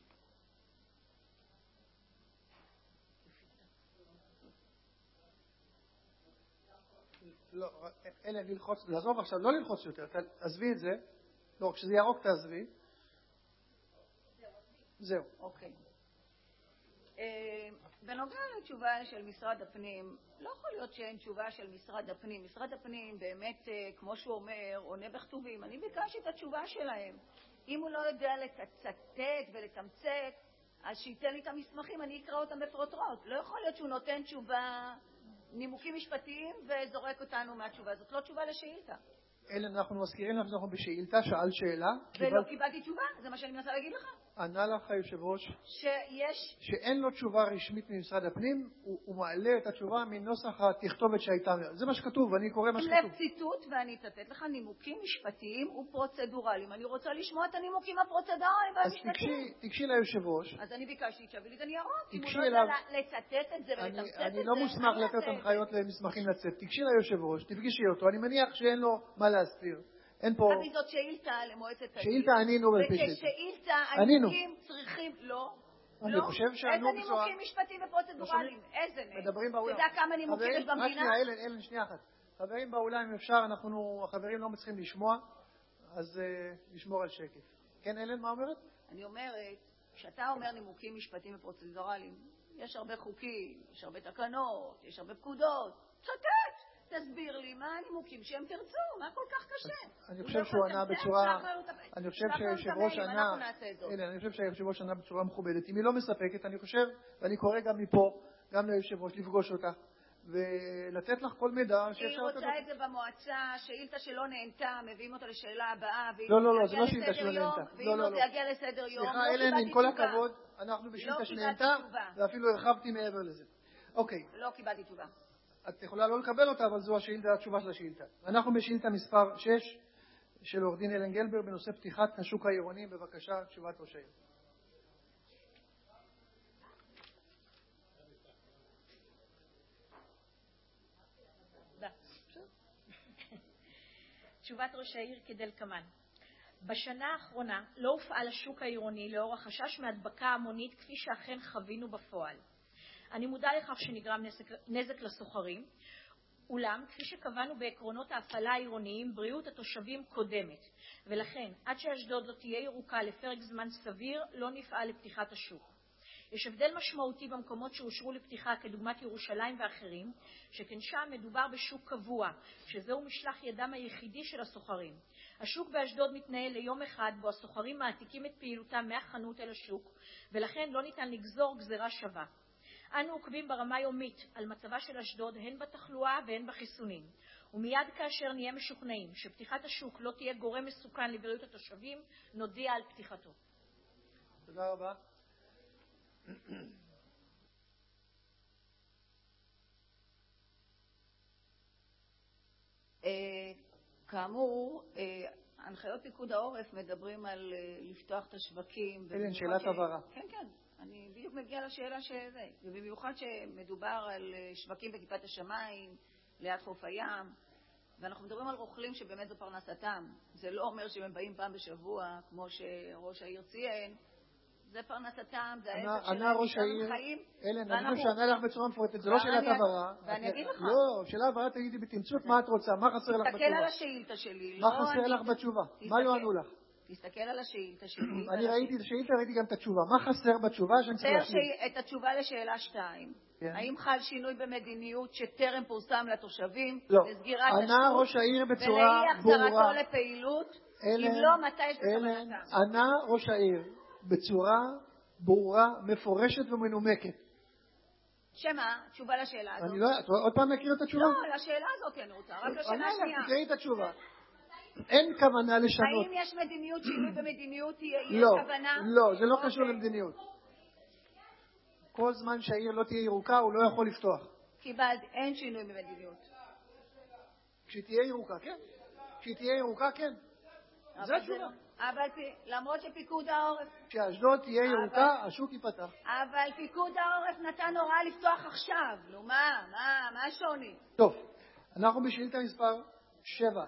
לא, אלה ללחוץ, לעזוב עכשיו, לא ללחוץ יותר, עזבי את זה. לא, כשזה ירוק תעזבי. זהו. אוקיי. בנוגע לתשובה של משרד הפנים, לא יכול להיות שאין תשובה של משרד הפנים. משרד הפנים באמת, כמו שהוא אומר, עונה בכתובים. אני ביקשתי את התשובה שלהם. אם הוא לא יודע לצטט ולתמצת, אז שייתן לי את המסמכים, אני אקרא אותם בפרוטרוט. לא יכול להיות שהוא נותן תשובה, נימוקים משפטיים, וזורק אותנו מהתשובה. זאת לא תשובה לשאילתה. אלה אנחנו מזכירים לך, אנחנו בשאילתה, שאל שאלה. ולא קיבלתי תשובה, זה מה שאני מנסה להגיד לך. ענה לך היושב ראש שאין לו תשובה רשמית ממשרד הפנים, הוא מעלה את התשובה מנוסח התכתובת שהייתה. זה מה שכתוב, אני קורא מה שכתוב. ציטוט, ואני אצטט לך נימוקים משפטיים ופרוצדורליים. אני רוצה לשמוע את הנימוקים הפרוצדורליים והמשפטיים. אז תקשי ליושב ראש. אז אני ביקשתי שתביא לי את הניירות. אם הוא תקשי לא אליו. יודע לצטט את זה ולתמצת את זה, אני לא מוסמך לתת הנחיות למסמכים לצאת. תקשי ליושב ראש, תפגשי אותו. אני מניח שאין לו מה להסתיר. אין פה... אבל זאת שאילתה למועצת העיר. שאילתה ענינו בפשט. וכשאילתה הנימוקים צריכים... לא. אני חושב שענו איזה נימוקים משפטיים ופרוצדורליים? איזה מהם? מדברים באולם. אתה יודע כמה נימוקים יש במדינה? רק שנייה, אלן, שנייה אחת. חברים באולם, אם אפשר, החברים לא מצליחים לשמוע, אז נשמור על שקט. כן, אלן, מה אומרת? אני אומרת, כשאתה אומר נימוקים משפטיים ופרוצדורליים, יש הרבה חוקים, יש הרבה תקנות, יש הרבה פקודות. צטט! תסביר לי מה הנימוקים שהם תרצו, מה כל כך קשה. אני חושב שהוא ענה בצורה... אני חושב שהיושב ראש ענה בצורה מכובדת. אם היא לא מספקת, אני חושב, ואני קורא גם מפה, גם ליושב ראש, לפגוש אותך, ולתת לך כל מידע שאפשר... היא רוצה את זה במועצה, שאילתה שלא נענתה, מביאים אותה לשאלה הבאה, לא, זה לא שאילתה שלא נענתה. ואם לא זה יגיע לסדר יום, סליחה, אלן, עם כל הכבוד, אנחנו בשאילתה שנענתה, ואפילו הרחבתי מעבר לזה. אוקיי. לא קיבלתי תשובה. את יכולה לא לקבל אותה, אבל זו התשובה של השאילתה. אנחנו בשאילתה מספר 6 של עורך דין אלן גלבר בנושא פתיחת השוק העירוני. בבקשה, תשובת ראש העיר. תשובת ראש העיר כדלקמן. בשנה האחרונה לא הופעל השוק העירוני לאור החשש מהדבקה המונית כפי שאכן חווינו בפועל. אני מודע לכך שנגרם נזק לסוחרים, אולם כפי שקבענו בעקרונות ההפעלה העירוניים, בריאות התושבים קודמת, ולכן עד שאשדוד לא תהיה ירוקה לפרק זמן סביר לא נפעל לפתיחת השוק. יש הבדל משמעותי במקומות שאושרו לפתיחה כדוגמת ירושלים ואחרים, שכן שם מדובר בשוק קבוע, שזהו משלח ידם היחידי של הסוחרים. השוק באשדוד מתנהל ליום אחד בו הסוחרים מעתיקים את פעילותם מהחנות אל השוק, ולכן לא ניתן לגזור גזרה שווה. אנו עוקבים ברמה יומית על מצבה של אשדוד הן בתחלואה והן בחיסונים, ומיד כאשר נהיה משוכנעים שפתיחת השוק לא תהיה גורם מסוכן לבריאות התושבים, נודיע על פתיחתו. תודה רבה. כאמור, הנחיות פיקוד העורף מדברים על לפתוח את השווקים. אלן, שאלת הבהרה. כן. אני בדיוק מגיעה לשאלה שזה, ובמיוחד שמדובר על שווקים בכיפת השמיים, ליד חוף הים, ואנחנו מדברים על רוכלים שבאמת זו פרנסתם. זה לא אומר שהם באים פעם בשבוע, כמו שראש העיר ציין, זה פרנסתם, זה העסק שלהם חיים. אלן, אני חושב שענה לך בצורה מפורטת, זה לא שאלת הבהרה. ואני אגיד לך. לא, שאלה הבהרה תגידי בתמצות מה את רוצה, מה חסר לך בתשובה? תסתכל על השאילתה שלי. מה חסר לך בתשובה? מה לא ענו לך? תסתכל על השאילתה שלי. אני ראיתי את השאילתה, ראיתי גם את התשובה. מה חסר בתשובה שאני צריך להשאיר? את התשובה לשאלה 2. האם חל שינוי במדיניות שטרם פורסם לתושבים? לא. לסגירת ענה ראש העיר בצורה ברורה. ולאי החזרתו לפעילות? אם לא, מתי יש בכוונתם? ענה ראש העיר בצורה ברורה, מפורשת ומנומקת. שמה? תשובה לשאלה הזאת. אני לא... עוד פעם נכיר את התשובה? לא, לשאלה הזאת אני רוצה. רק לשאלה השנייה. תקראי את התשובה. אין כוונה לשנות. האם יש מדיניות, שינוי במדיניות, יש כוונה? לא, זה לא קשור למדיניות. כל זמן שהעיר לא תהיה ירוקה, הוא לא יכול לפתוח. כי בעד אין שינוי במדיניות. כשהיא תהיה ירוקה, כן. כשהיא תהיה ירוקה, כן. זה התשובה. אבל למרות שפיקוד העורף... כשאשדוד תהיה ירוקה, השוק ייפתח. אבל פיקוד העורף נתן הוראה לפתוח עכשיו. נו מה השוני? טוב, אנחנו בשאילתה מספר 7.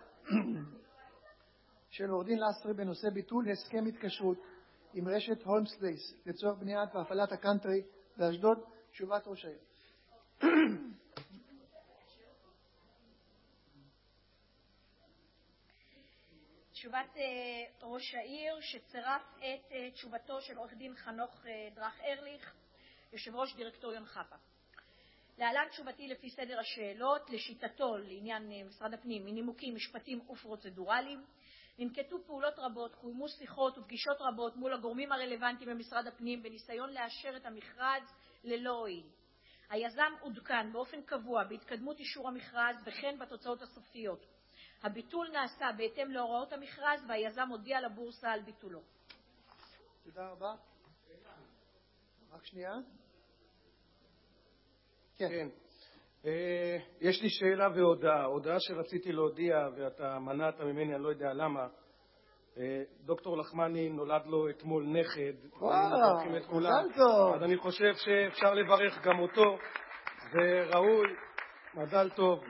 של עורך דין לסרי בנושא ביטול הסכם התקשרות עם רשת הולמס פלייס לצורך בניית והפעלת הקאנטרי באשדוד. תשובת ראש העיר. תשובת ראש העיר שצירף את תשובתו של עורך דין חנוך דרך ארליך, יושב ראש דירקטוריון חפה. להלן תשובתי לפי סדר השאלות. לשיטתו לעניין משרד הפנים מנימוקים משפטיים ופרוצדורליים, ננקטו פעולות רבות, קוימו שיחות ופגישות רבות מול הגורמים הרלוונטיים במשרד הפנים בניסיון לאשר את המכרז ללא הועיל. היזם עודכן באופן קבוע בהתקדמות אישור המכרז וכן בתוצאות הסופיות. הביטול נעשה בהתאם להוראות המכרז והיזם הודיע לבורסה על ביטולו. תודה רבה. רק שנייה. כן. יש לי שאלה הודעה שרציתי להודיע ואתה מנעת ממני, אני לא יודע למה. דוקטור לחמני נולד לו אתמול נכד. וואו, מזל טוב. אז אני חושב שאפשר לברך גם אותו. זה ראוי, מזל טוב.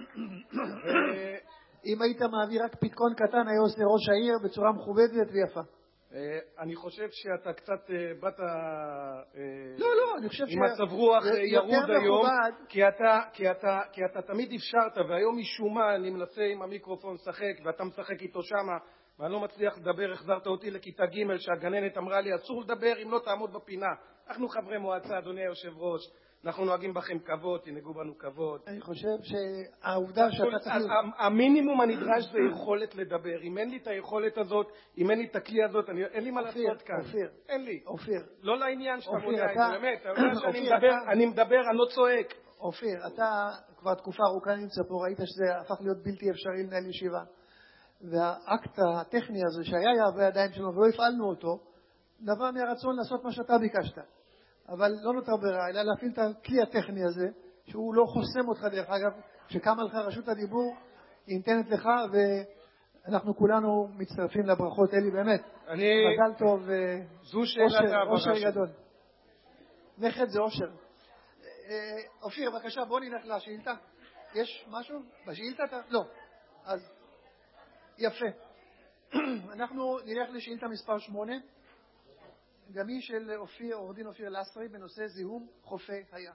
אם היית מעביר רק פתקון קטן, היה עושה ראש העיר בצורה מכובדת ויפה. אני חושב שאתה קצת באת לא, אני חושב עם מצב רוח ירוד היום, כי אתה תמיד אפשרת, והיום משום מה אני מנסה עם המיקרופון לשחק, ואתה משחק איתו שמה, ואני לא מצליח לדבר. החזרת אותי לכיתה ג' שהגננת אמרה לי, אסור לדבר אם לא תעמוד בפינה. אנחנו חברי מועצה, אדוני היושב ראש, אנחנו נוהגים בכם כבוד, תנהגו בנו כבוד. אני חושב שהעובדה שאתה צריך... המינימום הנדרש זה יכולת לדבר. אם אין לי את היכולת הזאת, אם אין לי את הכלי הזאת, אין לי מה לעשות כאן. אין לי. אופיר. לא לעניין שאתה מודע את זה, באמת. אתה יודע שאני מדבר, אני לא צועק. אופיר, אתה כבר תקופה ארוכה נמצא פה, ראית שזה הפך להיות בלתי אפשרי לנהל ישיבה. והאקט הטכני הזה שהיה בידיים שלנו ולא הפעלנו אותו, נבע מהרצון לעשות מה שאתה ביקשת. אבל לא נותר ברירה, אלא להפעיל את הכלי הטכני הזה, שהוא לא חוסם אותך דרך אגב, שקמה לך רשות הדיבור, היא ניתנת לך, ואנחנו כולנו מצטרפים לברכות, אלי, באמת. מזל טוב, אושר גדול. נכד זה אושר. אופיר, בבקשה, בוא נלך לשאילתה. יש משהו? בשאילתה אתה? לא. אז יפה. אנחנו נלך לשאילתה מספר 8. גם היא של עורך דין אופיר לסרי בנושא זיהום חופי הים.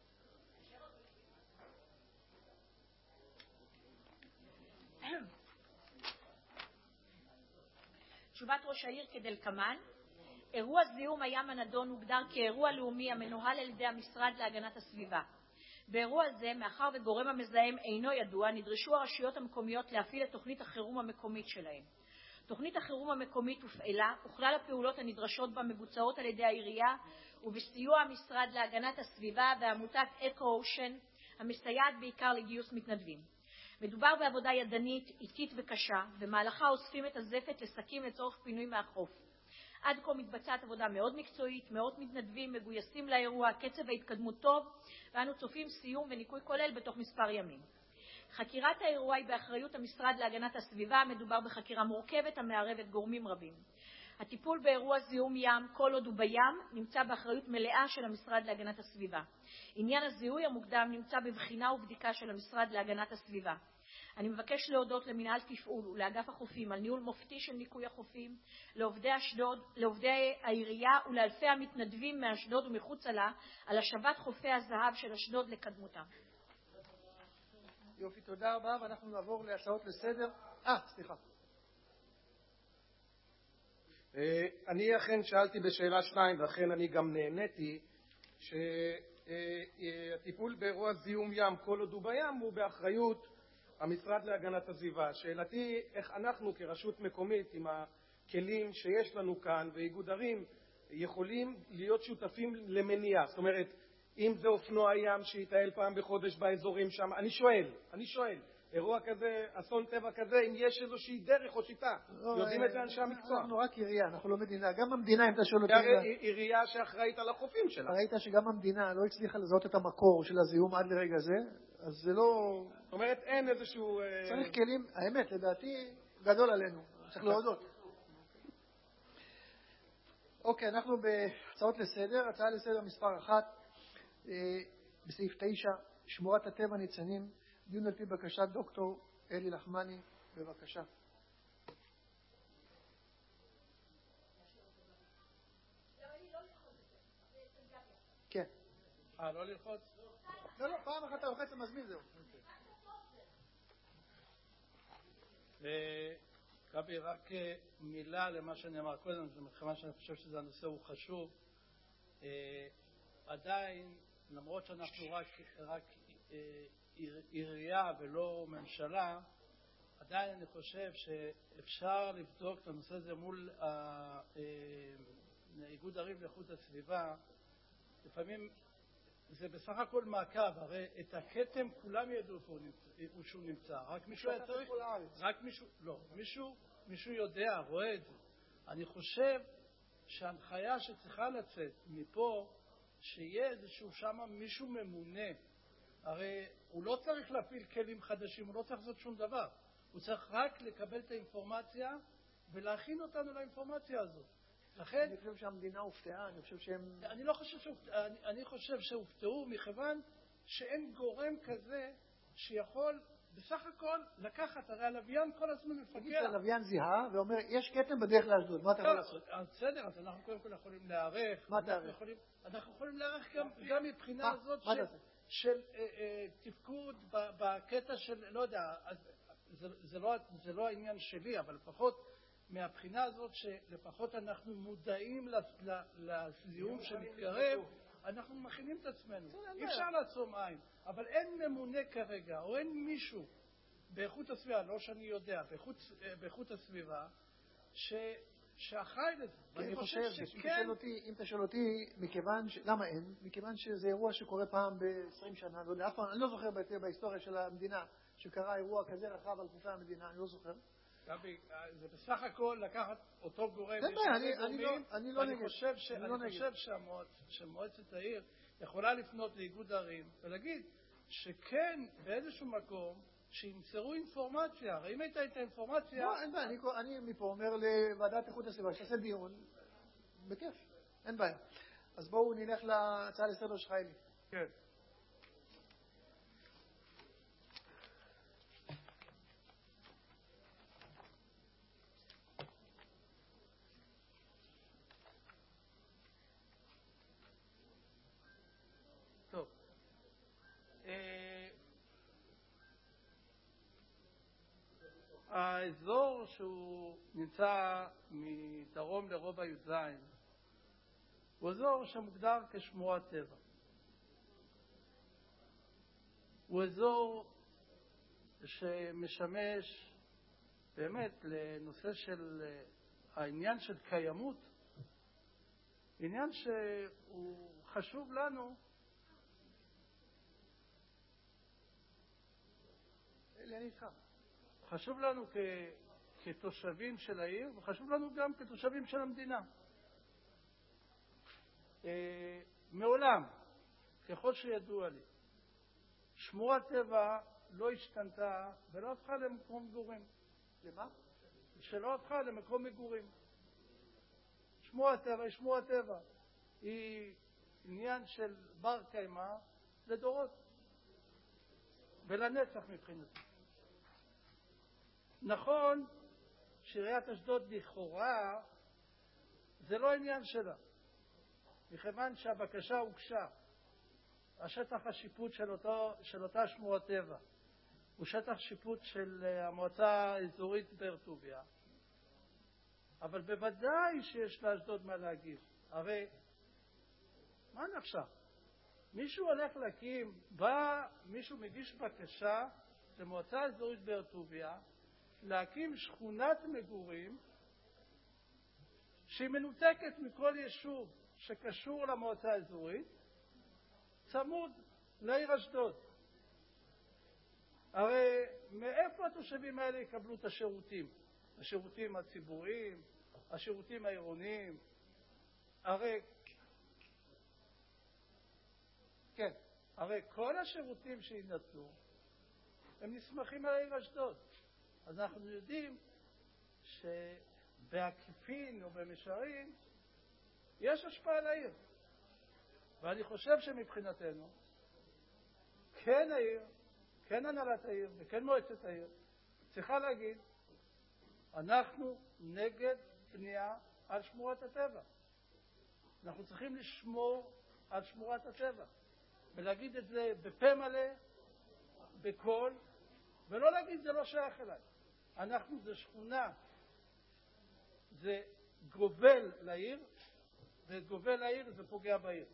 תשובת ראש העיר כדלקמן: אירוע זיהום הים הנדון הוגדר כאירוע לאומי המנוהל על ידי המשרד להגנת הסביבה. באירוע זה, מאחר וגורם המזהם אינו ידוע, נדרשו הרשויות המקומיות להפעיל את תוכנית החירום המקומית שלהם. תוכנית החירום המקומית הופעלה, וכלל הפעולות הנדרשות בה מבוצעות על ידי העירייה ובסיוע המשרד להגנת הסביבה ועמותת אקו-אושן, המסייעת בעיקר לגיוס מתנדבים. מדובר בעבודה ידנית, איטית וקשה, במהלכה אוספים את הזפת לשקים לצורך פינוי מהחוף. עד כה מתבצעת עבודה מאוד מקצועית, מאות מתנדבים מגויסים לאירוע, קצב ההתקדמות טוב, ואנו צופים סיום וניקוי כולל בתוך מספר ימים. חקירת האירוע היא באחריות המשרד להגנת הסביבה, מדובר בחקירה מורכבת המערבת גורמים רבים. הטיפול באירוע זיהום ים, כל עוד הוא בים, נמצא באחריות מלאה של המשרד להגנת הסביבה. עניין הזיהוי המוקדם נמצא בבחינה ובדיקה של המשרד להגנת הסביבה. אני מבקש להודות למנהל תפעול ולאגף החופים על ניהול מופתי של ניקוי החופים, לעובדי העירייה ולאלפי המתנדבים מאשדוד ומחוצה לה על השבת חופי הזהב של אשדוד לקדמותם. יופי, תודה רבה, ואנחנו נעבור להצעות לסדר. סליחה. אני אכן שאלתי בשאלה 2, ואכן אני גם נהניתי, שהטיפול באירוע זיהום ים כל עוד הוא בים הוא באחריות המשרד להגנת הסביבה. שאלתי, איך אנחנו כרשות מקומית עם הכלים שיש לנו כאן ואיגוד ערים יכולים להיות שותפים למניעה? זאת אומרת, אם זה אופנוע ים שיטייל פעם בחודש באזורים שם, אני שואל, אירוע כזה, אסון טבע כזה, אם יש איזושהי דרך או שיטה, יודעים את זה אנשי המקצוע. אנחנו רק עירייה, אנחנו לא מדינה. גם המדינה, אם אתה שואל אותי... עירייה שאחראית על החופים שלה. ראית שגם המדינה לא הצליחה לזהות את המקור של הזיהום עד לרגע זה, אז זה לא... זאת אומרת, אין איזשהו... צריך כלים, האמת, לדעתי, גדול עלינו. צריך להודות. אוקיי, אנחנו בהצעות לסדר. הצעה לסדר מספר 1, בסעיף 9, שמורת הטבע ניצנים, דיון על פי בקשת דוקטור אלי לחמני, בבקשה. כן. לא ללחוץ? לא, פעם אחת אתה לוחץ ומזמין, זהו. גבי, רק מילה למה שנאמר קודם, מכיוון שאני חושב שזה הנושא הוא חשוב. עדיין, למרות שאנחנו רק עירייה ולא ממשלה, עדיין אני חושב שאפשר לבדוק את הנושא הזה מול איגוד ערים לאיכות הסביבה. לפעמים זה בסך הכל מעקב, הרי את הכתם כולם ידעו שהוא נמצא, רק מישהו היה צריך, מישהו יודע, רואה את זה. אני חושב שההנחיה שצריכה לצאת מפה, שיהיה איזשהו שם מישהו ממונה. הרי הוא לא צריך להפעיל כלים חדשים, הוא לא צריך לעשות שום דבר. הוא צריך רק לקבל את האינפורמציה ולהכין אותנו לאינפורמציה הזאת. לכן, אני חושב שהמדינה הופתעה, אני חושב שהם... אני חושב שהופתעו מכיוון שאין גורם כזה שיכול בסך הכל לקחת, הרי הלוויין כל הזמן מפקח. תגיד שהלוויין זיהה ואומר, יש קטן בדרך לאשדוד, מה אתה יכול לעשות? בסדר, אז אנחנו קודם כל יכולים להיערך. מה תערך? אנחנו יכולים להיערך גם מבחינה הזאת של תפקוד בקטע של, לא יודע, זה לא העניין שלי, אבל לפחות מהבחינה הזאת שלפחות אנחנו מודעים לזיהום שמתקרב, אנחנו מכינים את עצמנו. אי אפשר לעצום עין, אבל אין ממונה כרגע, או אין מישהו באיכות הסביבה, לא שאני יודע, באיכות הסביבה, שאחראי לזה. אני חושב אם תשאל אותי, למה אין? מכיוון שזה אירוע שקורה פעם ב-20 שנה, אני לא זוכר בהיסטוריה של המדינה שקרה אירוע כזה רחב על חופי המדינה, אני לא זוכר. זה בסך הכל לקחת אותו גורם, אני לא נגד. אני חושב שמועצת העיר יכולה לפנות לאיגוד ערים ולהגיד שכן באיזשהו מקום שימצאו אינפורמציה. הרי אם הייתה את האינפורמציה... לא, אין בעיה, אני מפה אומר לוועדת איכות הסביבה שעשה דיון בכיף, אין בעיה. אז בואו נלך להצעה לסדר שלך, אלי. כן. האזור שהוא נמצא מדרום לרובע י"ז הוא אזור שמוגדר כשמורת טבע. הוא אזור שמשמש באמת לנושא של העניין של קיימות, עניין שהוא חשוב לנו. אני איתך. חשוב לנו כתושבים של העיר, וחשוב לנו גם כתושבים של המדינה. מעולם, ככל שידוע לי, שמורת טבע לא השתנתה ולא הפכה למקום מגורים. למה? שלא הפכה למקום מגורים. שמורת טבע היא שמורת טבע. היא עניין של בר קיימא לדורות. ולנצח מבחינתי. נכון שעיריית אשדוד לכאורה זה לא עניין שלה, מכיוון שהבקשה הוגשה. השטח השיפוט של אותה שמורת טבע הוא שטח שיפוט של המועצה האזורית באר טוביה, אבל בוודאי שיש לאשדוד מה להגיד. הרי מה נפשך? מישהו הולך להקים, מישהו מגיש בקשה למועצה האזורית באר טוביה להקים שכונת מגורים שהיא מנותקת מכל יישוב שקשור למועצה האזורית, צמוד לעיר אשדוד. הרי מאיפה התושבים האלה יקבלו את השירותים? השירותים הציבוריים, השירותים העירוניים? הרי כל השירותים שיינתנו הם נסמכים על העיר אשדוד. אז אנחנו יודעים שבעקיפין או במישרין יש השפעה על העיר. ואני חושב שמבחינתנו כן העיר, כן הנהלת העיר וכן מועצת העיר צריכה להגיד אנחנו נגד בנייה על שמורת הטבע. אנחנו צריכים לשמור על שמורת הטבע ולהגיד את זה בפה מלא, בקול, ולא להגיד זה לא שייך אליי. אנחנו זה שכונה, זה גובל לעיר, וגובל לעיר זה פוגע בעיר.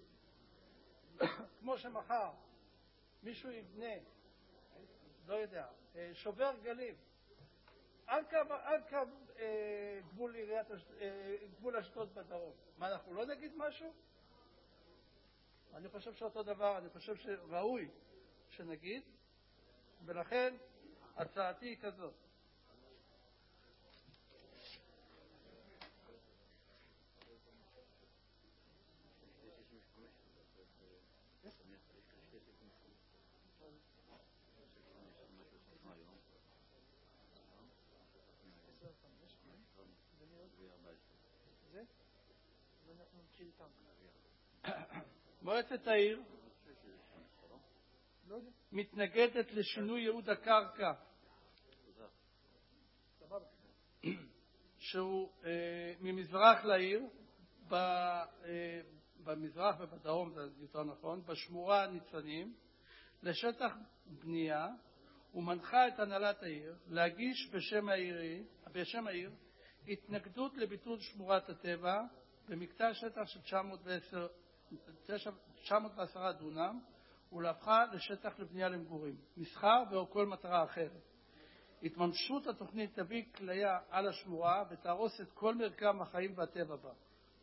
כמו שמחר מישהו יבנה, לא יודע, שובר גלים על קו גבול אשדוד בדרום, מה, אנחנו לא נגיד משהו? אני חושב שאותו דבר, אני חושב שראוי שנגיד, ולכן הצעתי היא כזאת. זה, ואנחנו נתחיל איתם. מועצת העיר מתנגדת לשינוי ייעוד הקרקע שהוא ממזרח לעיר, במזרח ובדרום זה יותר נכון, בשמורה ניצנים, לשטח בנייה, ומנחה את הנהלת העיר להגיש בשם העיר התנגדות לביטול שמורת הטבע במקטע שטח של 910 דונם ולהפכה לשטח לבנייה למגורים, מסחר או כל מטרה אחרת. התממשות התוכנית תביא כליה על השמורה ותהרוס את כל מרקם החיים והטבע בה.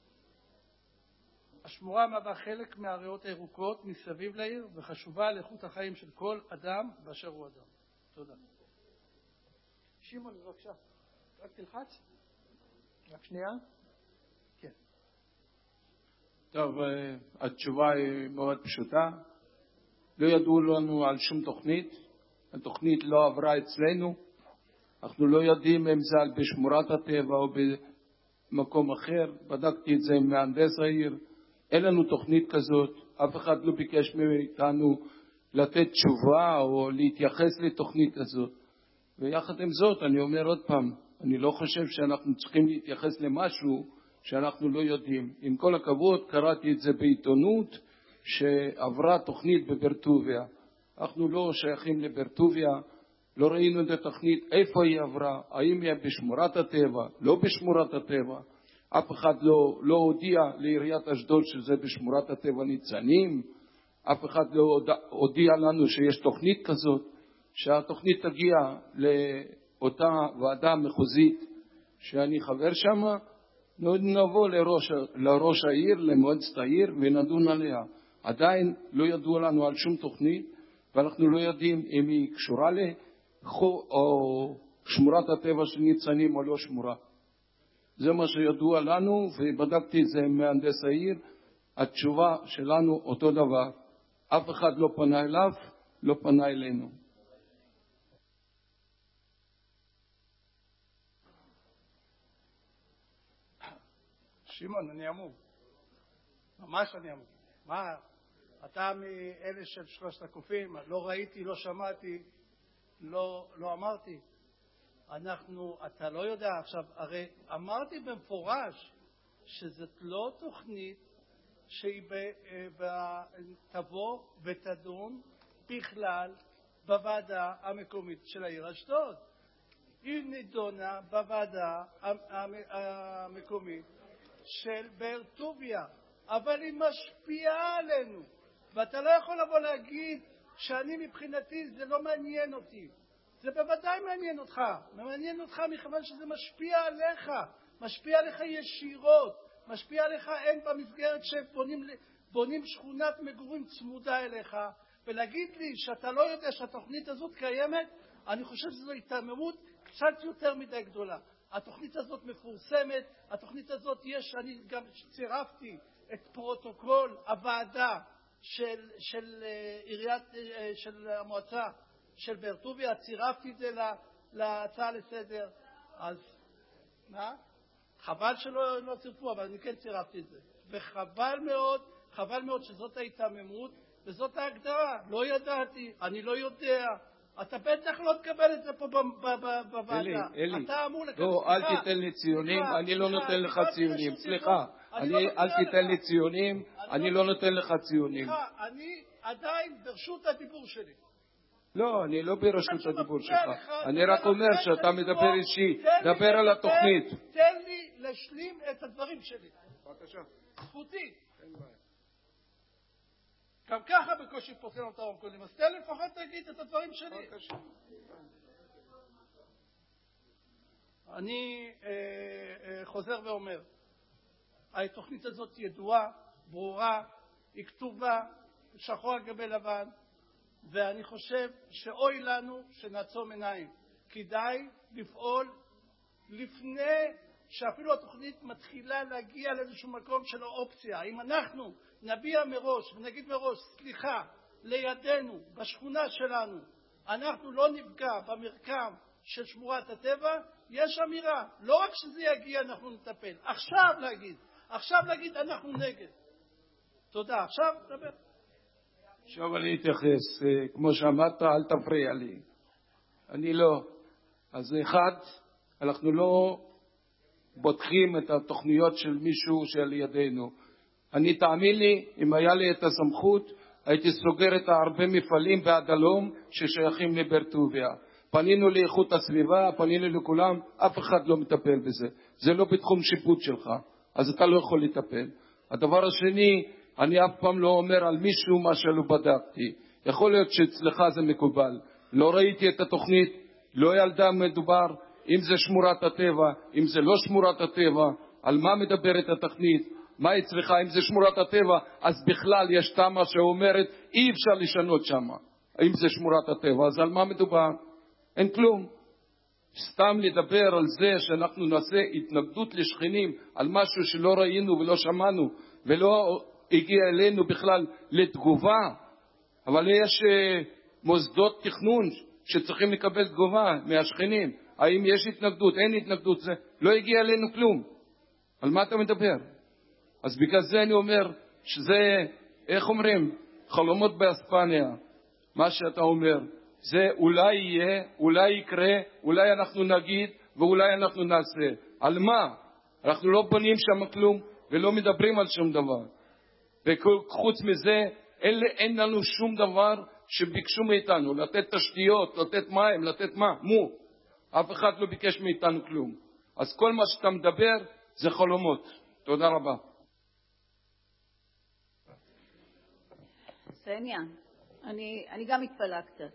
השמורה מהווה חלק מהריאות הירוקות מסביב לעיר וחשובה לאיכות החיים של כל אדם באשר הוא אדם. תודה. שמעון, בבקשה. רק תלחץ. רק שנייה. כן. טוב, התשובה היא מאוד פשוטה. לא ידעו לנו על שום תוכנית. התוכנית לא עברה אצלנו. אנחנו לא יודעים אם זה על בשמורת הטבע או במקום אחר. בדקתי את זה עם מהנדס העיר. אין לנו תוכנית כזאת. אף אחד לא ביקש מאיתנו לתת תשובה או להתייחס לתוכנית הזאת. ויחד עם זאת, אני אומר עוד פעם, אני לא חושב שאנחנו צריכים להתייחס למשהו שאנחנו לא יודעים. עם כל הכבוד, קראתי את זה בעיתונות שעברה תוכנית בברטוביה. אנחנו לא שייכים לברטוביה, לא ראינו את התוכנית, איפה היא עברה, האם היא בשמורת הטבע, לא בשמורת הטבע. אף אחד לא הודיע לעיריית אשדוד שזה בשמורת הטבע ניצנים, אף אחד לא הודיע לנו שיש תוכנית כזאת, שהתוכנית תגיע לאותה ועדה מחוזית שאני חבר שמה, נבוא לראש העיר, למועצת העיר ונדון עליה. עדיין לא ידעו לנו על שום תוכנית, ואנחנו לא יודעים אם היא קשורה או שמורת הטבע של ניצנים או לא שמורה. זה מה שידוע לנו, ובדקתי את זה עם מהנדס העיר. התשובה שלנו אותו דבר. אף אחד לא פנה אליו, לא פנה אלינו. שמעון, אני עמום. ממש אני עמום. מה? אתה מאלה של שלושת הקופים, לא ראיתי, לא שמעתי, לא אמרתי. אתה לא יודע, עכשיו, הרי אמרתי במפורש שזאת לא תוכנית שהיא תבוא ותדון בכלל בוועדה המקומית של העיר אשדוד. היא נידונה בוועדה המקומית של באר טוביה, אבל היא משפיעה עלינו, ואתה לא יכול לבוא להגיד שאני מבחינתי זה לא מעניין אותי. זה בוודאי מעניין אותך, מעניין אותך מכיוון שזה משפיע עליך, משפיע עליך ישירות, משפיע עליך אין במסגרת שבונים שכונת מגורים צמודה אליך, ולהגיד לי שאתה לא יודע שהתוכנית הזאת קיימת, אני חושב שזו התאממות קצת יותר מדי גדולה. התוכנית הזאת מפורסמת, התוכנית הזאת אני גם צירפתי את פרוטוקול הוועדה של המועצה של באר טוביה, צירפתי את זה להצעה לסדר. אז מה? חבל שלא צירפו, אבל אני כן צירפתי את זה. וחבל מאוד שזאת ההתאממות וזאת ההגדרה. לא ידעתי, אני לא יודע. אתה בטח לא תקבל את זה פה בוועדה. אתה אמור לקבל. לא, אל תיתן לי ציונים, אני לא נותן לך ציונים. סליחה, אל תיתן לי ציונים, אני לא נותן לך ציונים. סליחה, אני עדיין ברשות הדיבור שלי. לא, אני לא ברשות הדיבור שלך. אני רק אומר שאתה מדבר אישי, דבר על התוכנית. תן לי להשלים את הדברים שלי. בבקשה. זכותי. גם ככה בקושי פותרים את הרמקולים, אז תן לפחות תגיד את הדברים שלי. בבקשה. אני חוזר ואומר, התוכנית הזאת ידועה, ברורה, היא כתובה, שחור על גבי לבן, ואני חושב שאוי לנו שנעצום עיניים. כדאי לפעול לפני שאפילו התוכנית מתחילה להגיע לאיזשהו מקום של האופציה. אם אנחנו נביע מראש ונגיד מראש, סליחה, לידינו, בשכונה שלנו, אנחנו לא נפגע במרקם של שמורת הטבע, יש אמירה, לא רק שזה יגיע אנחנו נטפל, עכשיו להגיד אנחנו נגד. תודה, עכשיו דבר. עכשיו אני אתייחס, כמו שאמרת, אל תפריע לי. אני לא. אז אחד, אנחנו לא בודקים את התוכניות של מישהו שעל ידינו. אני, תאמין לי, אם היה לי את הסמכות, הייתי סוגר את הרבה מפעלים באדלום ששייכים לברטוביה. פנינו לאיכות הסביבה, פנינו לכולם, אף אחד לא מטפל בזה. זה לא בתחום שיפוט שלך, אז אתה לא יכול לטפל. הדבר השני, אני אף פעם לא אומר על מישהו מה שלא בדקתי. יכול להיות שאצלך זה מקובל. לא ראיתי את התוכנית, לא ילדה מדובר, אם זה שמורת הטבע, אם זה לא שמורת הטבע, על מה מדברת התוכנית, מה היא צריכה, אם זה שמורת הטבע, אז בכלל יש תמה שאומרת, אי אפשר לשנות שם. אם זה שמורת הטבע, אז על מה מדובר? אין כלום. סתם לדבר על זה שאנחנו נעשה התנגדות לשכנים, על משהו שלא ראינו ולא שמענו, ולא הגיע אלינו בכלל לתגובה. אבל יש מוסדות תכנון שצריכים לקבל תגובה מהשכנים. האם יש התנגדות, אין התנגדות, זה לא הגיע אלינו כלום. על מה אתה מדבר? אז בגלל זה אני אומר שזה, איך אומרים, חלומות באספניה. מה שאתה אומר, זה אולי יהיה, אולי יקרה, אולי אנחנו נגיד ואולי אנחנו נעשה. על מה? אנחנו לא בונים שם כלום ולא מדברים על שום דבר. וחוץ מזה, אין לנו שום דבר שביקשו מאיתנו, לתת תשתיות, לתת מים, לתת מה? אף אחד לא ביקש מאיתנו כלום. אז כל מה שאתה מדבר זה חלומות. תודה רבה. סניה, אני גם מתפלאה קצת.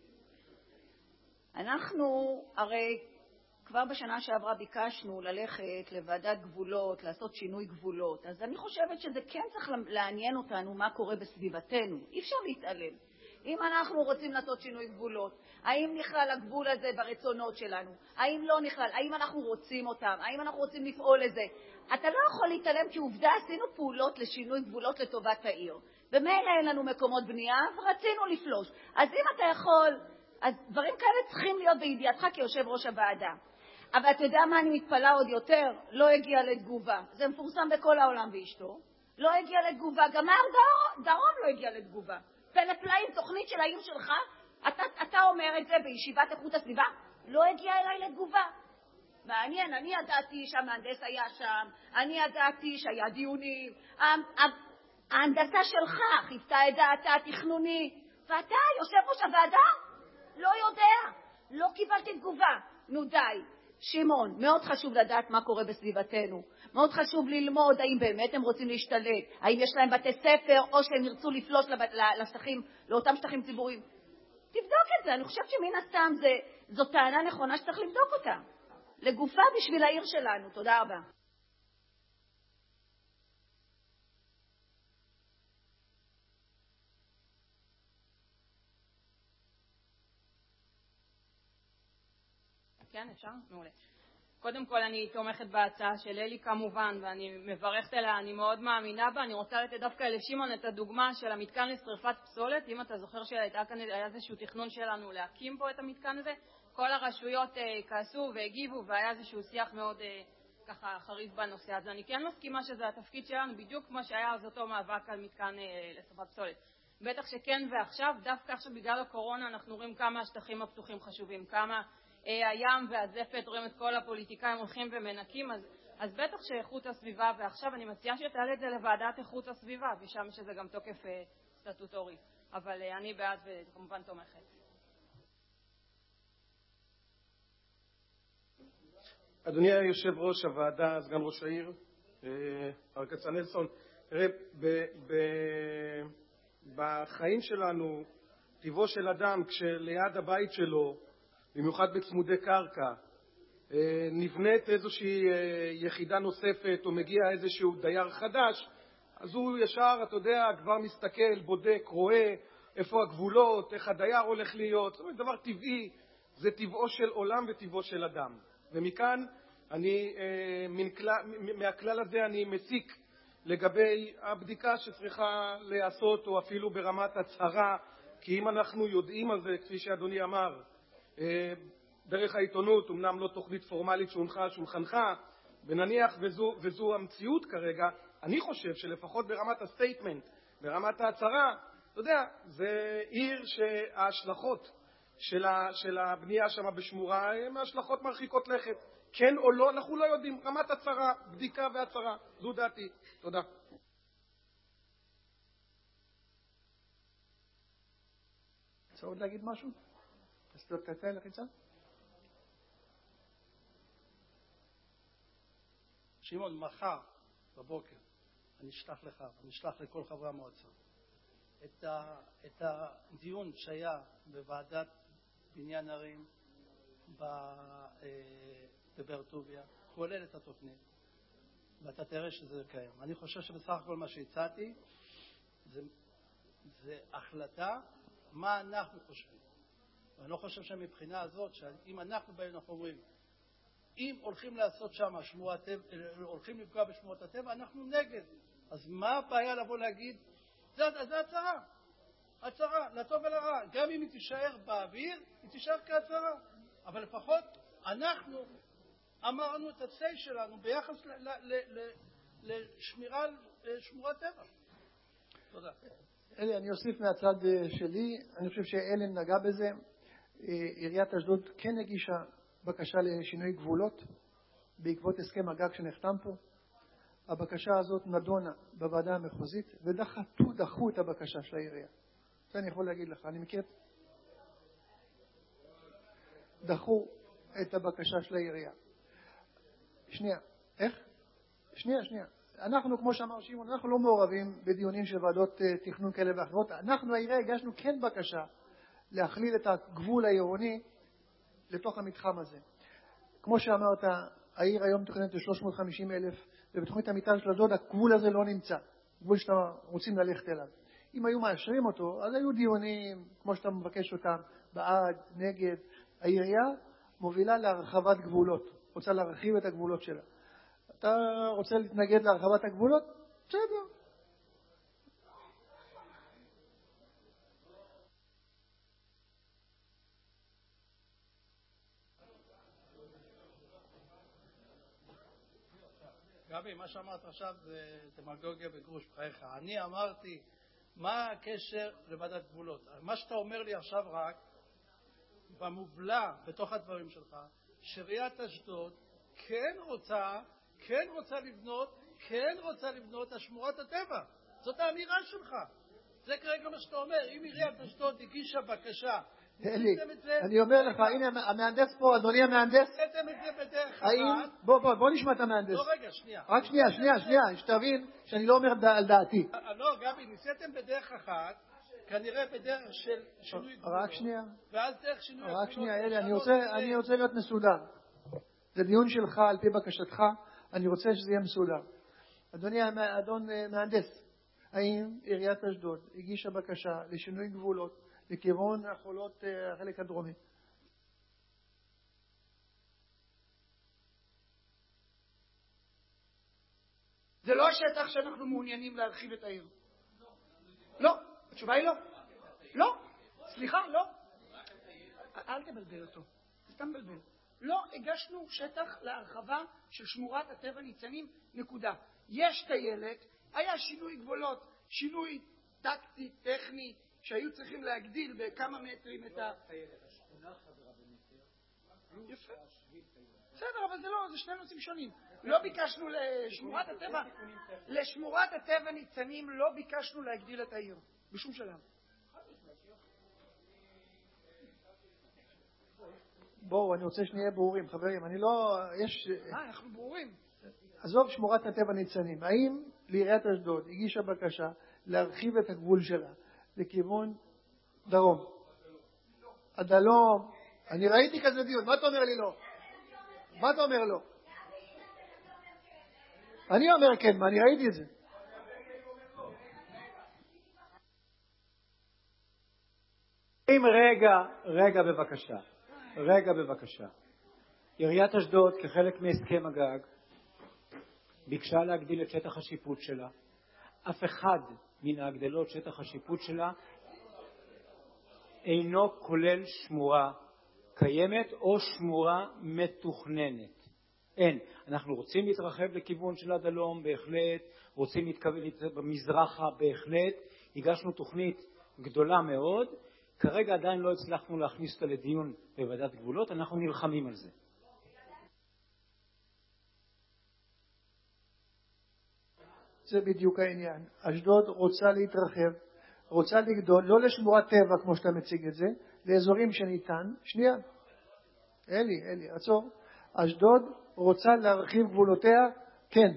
אנחנו הרי כבר בשנה שעברה ביקשנו ללכת לוועדת גבולות, לעשות שינוי גבולות. אז אני חושבת שזה כן צריך לעניין אותנו מה קורה בסביבתנו. אי אפשר להתעלם. אם אנחנו רוצים לעשות שינוי גבולות, האם נכלל הגבול הזה ברצונות שלנו? האם לא נכלל? האם אנחנו רוצים אותם? האם אנחנו רוצים לפעול לזה? אתה לא יכול להתעלם כי עובדה עשינו פעולות לשינוי גבולות לטובת העיר. במילא אין לנו מקומות בנייה ורצינו לפלוש. אז אם אתה יכול, אז דברים כאלה צריכים להיות בידיעתך כיושב ראש הוועדה. אבל אתה יודע מה אני מתפלאה עוד יותר? לא הגיע לתגובה. זה מפורסם בכל העולם ואשתו. לא הגיע לתגובה. גם דרום לא הגיע לתגובה. פלא פלאים, תוכנית של העיר שלך, אתה אומר את זה בישיבת איכות הסביבה, לא הגיע אליי לתגובה. מעניין, אני ידעתי שהמהנדס היה שם, אני ידעתי שהיה דיונים, ההנדסה שלך חיוותה את דעתה התכנוני, ואתה, יושב ראש הוועדה, לא יודע, לא קיבלתי תגובה. נו די, שמעון, מאוד חשוב לדעת מה קורה בסביבתנו, מאוד חשוב ללמוד האם באמת הם רוצים להשתלט, האם יש להם בתי ספר או שהם ירצו לפלוש לשטחים, לאותם שטחים ציבוריים. תבדוק את זה, אני חושבת שמן הסתם זו טענה נכונה שצריך לבדוק אותה. לגופה בשביל העיר שלנו. תודה רבה. כן, אפשר? מעולה. קודם כל אני תומכת בהצעה של אלי כמובן, ואני מברכת עליה, אני מאוד מאמינה בה. אני רוצה לתת דווקא לשמעון את הדוגמה של המתקן לשריפת פסולת. אם אתה זוכר שהיה כאן איזשהו תכנון שלנו להקים פה את המתקן הזה, כל הרשויות כעסו והגיבו, והיה איזשהו שיח מאוד ככה חריף בנושא. אז אני כן מסכימה שזה התפקיד שלנו, בדיוק כמו שהיה אז אותו מאבק על מתקן לשריפת פסולת. בטח שכן, ועכשיו, דווקא עכשיו בגלל הקורונה, אנחנו רואים כמה השטחים הפתוחים חשובים, כמה הים והזפת, רואים את כל הפוליטיקאים הולכים ומנקים, אז בטח שאיכות הסביבה, ועכשיו אני מציעה שתעלה את זה לוועדת איכות הסביבה, ושם שזה גם תוקף סטטוטורי. אבל אני בעד וכמובן תומכת. אדוני היושב ראש הוועדה, סגן ראש העיר, מר כצנלסון, תראה, בחיים שלנו, טבעו של אדם כשליד הבית שלו, במיוחד בצמודי קרקע, נבנית איזושהי יחידה נוספת או מגיע איזשהו דייר חדש, אז הוא ישר, אתה יודע, כבר מסתכל, בודק, רואה איפה הגבולות, איך הדייר הולך להיות. זאת אומרת, דבר טבעי, זה טבעו של עולם וטבעו של אדם. ומכאן מהכלל הזה אני מסיק לגבי הבדיקה שצריכה לעשות, או אפילו ברמת הצהרה, כי אם אנחנו יודעים על זה, כפי שאדוני אמר, דרך העיתונות, אמנם לא תוכנית פורמלית שהונחה על שולחנך, ונניח וזו המציאות כרגע, אני חושב שלפחות ברמת הסטייטמנט, ברמת ההצהרה, אתה יודע, זה עיר שההשלכות של הבנייה שם בשמורה הן השלכות מרחיקות לכת. כן או לא, אנחנו לא יודעים. רמת הצהרה, בדיקה והצהרה. זו דעתי. תודה. רוצה עוד להגיד משהו? אז תתן לחיצה. שמעון, מחר בבוקר אני אשלח לך, אני אשלח לכל חברי המועצה את הדיון שהיה בוועדת בניין ערים בבאר טוביה, כולל את התוכנית, ואתה תראה שזה קיים. אני חושב שבסך הכל מה שהצעתי זה החלטה מה אנחנו חושבים. ואני לא חושב שמבחינה הזאת, שאם אנחנו באים אנחנו אומרים, אם הולכים לעשות שם שמורת טבע, הולכים לפגוע בשמורת הטבע, אנחנו נגד. אז מה הבעיה לבוא להגיד? זה הצהרה. הצהרה, לטוב ולרע. גם אם היא תישאר באוויר, היא תישאר כהצהרה. אבל לפחות אנחנו אמרנו את הצי שלנו ביחס לשמירה על שמורת טבע. תודה. אלי, אני אוסיף מהצד שלי, אני חושב שאלן נגע בזה. עיריית אשדוד כן הגישה בקשה לשינוי גבולות בעקבות הסכם הגג שנחתם פה. הבקשה הזאת נדונה בוועדה המחוזית ודחו את הבקשה של העירייה. זה אני יכול להגיד לך, אני מכיר. דחו את הבקשה של העירייה. שנייה, איך? שנייה. אנחנו, כמו שאמר שמעון, אנחנו לא מעורבים בדיונים של ועדות תכנון כאלה ואחרות. אנחנו, העירייה, הגשנו כן בקשה להכליל את הגבול העירוני לתוך המתחם הזה. כמו שאמרת, העיר היום תוכננת ל-350,000, ובתוכנית המתאר של אשדוד הגבול הזה לא נמצא, גבול שאתה רוצים ללכת אליו. אם היו מאשרים אותו, אז היו דיונים, כמו שאתה מבקש אותם, בעד, נגד. העירייה מובילה להרחבת גבולות, רוצה להרחיב את הגבולות שלה. אתה רוצה להתנגד להרחבת הגבולות? בסדר. גבי, מה שאמרת עכשיו זה דמגוגיה בגרוש בחייך. אני אמרתי, מה הקשר לוועדת גבולות? מה שאתה אומר לי עכשיו רק, במובלע בתוך הדברים שלך, שעיריית אשדוד כן רוצה לבנות על שמורת הטבע. זאת האמירה שלך. זה כרגע מה שאתה אומר. אם עיריית אשדוד הגישה בקשה, אלי, אני אומר לך, הנה המהנדס פה, אדוני המהנדס. עשיתם את זה בדרך אחת. בוא נשמע את המהנדס. לא, רגע, שנייה. רק שנייה, שתבין שאני לא אומר על דעתי. לא, גבי, ניסיתם בדרך אחת, כנראה בדרך של שינוי גבולות. רק שנייה. ואז דרך שינוי גבולות. רק שנייה, אלי, אני רוצה להיות מסודר. זה דיון שלך על פי בקשתך, אני רוצה שזה יהיה מסודר. אדון מהנדס, האם עיריית אשדוד הגישה בקשה לשינוי גבולות לכיוון החולות החלק הדרומי? זה לא השטח שאנחנו מעוניינים להרחיב את העיר. לא, התשובה היא לא. לא, סליחה, לא. אל תבלבל אותו, סתם בלבל. לא הגשנו שטח להרחבה של שמורת הטבע ניצנים, נקודה. יש טיילת, היה שינוי גבולות, שינוי טקטי, טכני, שהיו צריכים להגדיל בכמה מטרים את השכונה חברה במטר. יפה. בסדר, אבל זה לא, זה שני נושאים שונים. לא ביקשנו לשמורת הטבע ניצנים, לא ביקשנו להגדיל את העיר, בשום שלב. בואו, אני רוצה שנהיה ברורים, חברים. אנחנו ברורים. עזוב שמורת הטבע ניצנים. האם לעיריית אשדוד הגישה בקשה להרחיב את הגבול שלה לכיוון דרום? הדלום. אני ראיתי כזה דיון. מה אתה אומר לי לא? מה אתה אומר לא? אני אומר כן, מה? אני ראיתי את זה. רגע בבקשה. עיריית אשדוד כחלק מהסכם הגג ביקשה להגדיל את שטח השיפוט שלה. אף אחד מן ההגדלות שטח השיפוט שלה אינו כולל שמורה קיימת או שמורה מתוכננת. אין. אנחנו רוצים להתרחב לכיוון של עד הלום, בהחלט, רוצים להתקבל במזרחה, בהחלט. הגשנו תוכנית גדולה מאוד, כרגע עדיין לא הצלחנו להכניס אותה לדיון בוועדת גבולות, אנחנו נלחמים על זה. זה בדיוק העניין. אשדוד רוצה להתרחב, רוצה לגדול, לא לשמורת טבע כמו שאתה מציג את זה, לאזורים שניתן. שנייה, אלי, עצור. אשדוד רוצה להרחיב גבולותיה, כן.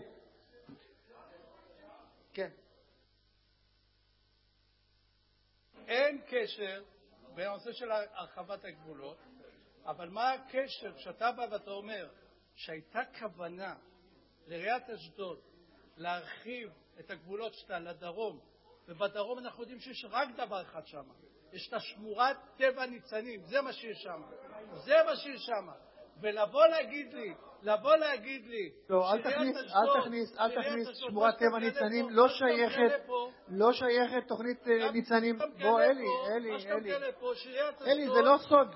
כן. אין קשר בין הנושא של הרחבת הגבולות, אבל מה הקשר שאתה בא ואתה אומר שהייתה כוונה לעיריית אשדוד להרחיב את הגבולות שלה לדרום, ובדרום אנחנו יודעים שיש רק דבר אחד שם, יש את השמורת טבע ניצנים, זה מה שיש שם, ולבוא להגיד לי לא, אל תכניס שמורת טבע ניצנים, לא שייכת תוכנית ניצנים. בוא אלי, זה לא סוד.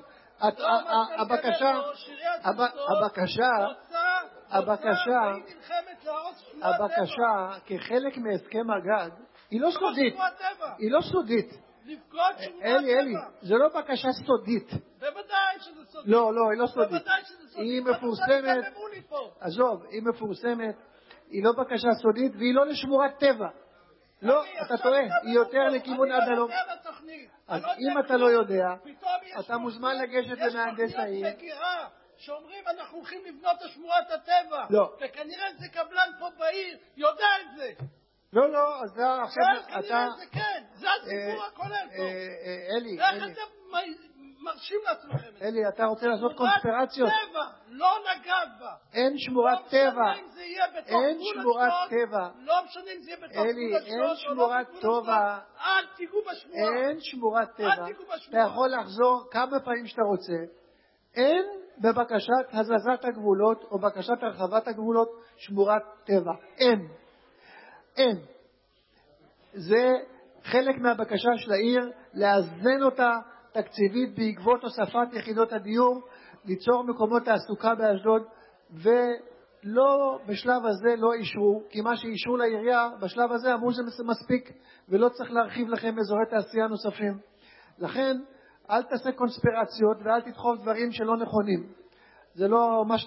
הבקשה כחלק מהסכם הגג היא לא סודית. אלי, זה לא בקשה סודית. בוודאי שזה סודית. לא, היא לא סודית. היא מפורסמת. עזוב, היא מפורסמת. היא לא בקשה סודית והיא לא לשמורת טבע. לא, אתה טועה, היא יותר לכיוון עד הלום. אז אם אתה לא יודע, אתה מוזמן לגשת למהנדס העיר. שאומרים אנחנו הולכים לבנות את שמורת הטבע. לא. וכנראה זה קבלן פה בעיר יודע את זה. לא, אז עכשיו אתה... כן, זה הסיפור הכולל פה. אלי. איך אתם מרשים לעצמכם את זה? אלי, אתה רוצה לעשות קונספירציות? שמורת טבע, לא נגעת בה. אין שמורת טבע. אין שמורת טבע. לא משנה אם זה יהיה בתוך גבול אשדוד. אין שמורת טבע. אל תיגעו בשמורה. אין שמורת טבע. אתה יכול לחזור כמה פעמים שאתה רוצה. אין בבקשת הזזת הגבולות או בקשת הרחבת הגבולות שמורת טבע. אין. זה חלק מהבקשה של העיר לאזן אותה תקציבית בעקבות הוספת יחידות הדיור, ליצור מקומות תעסוקה באשדוד, ולא בשלב הזה לא אישרו, כי מה שאישרו לעירייה בשלב הזה אמרו שזה מספיק ולא צריך להרחיב לכם אזורי תעשייה נוספים. לכן אל תעשה קונספירציות ואל תדחוף דברים שלא נכונים. זה לא מה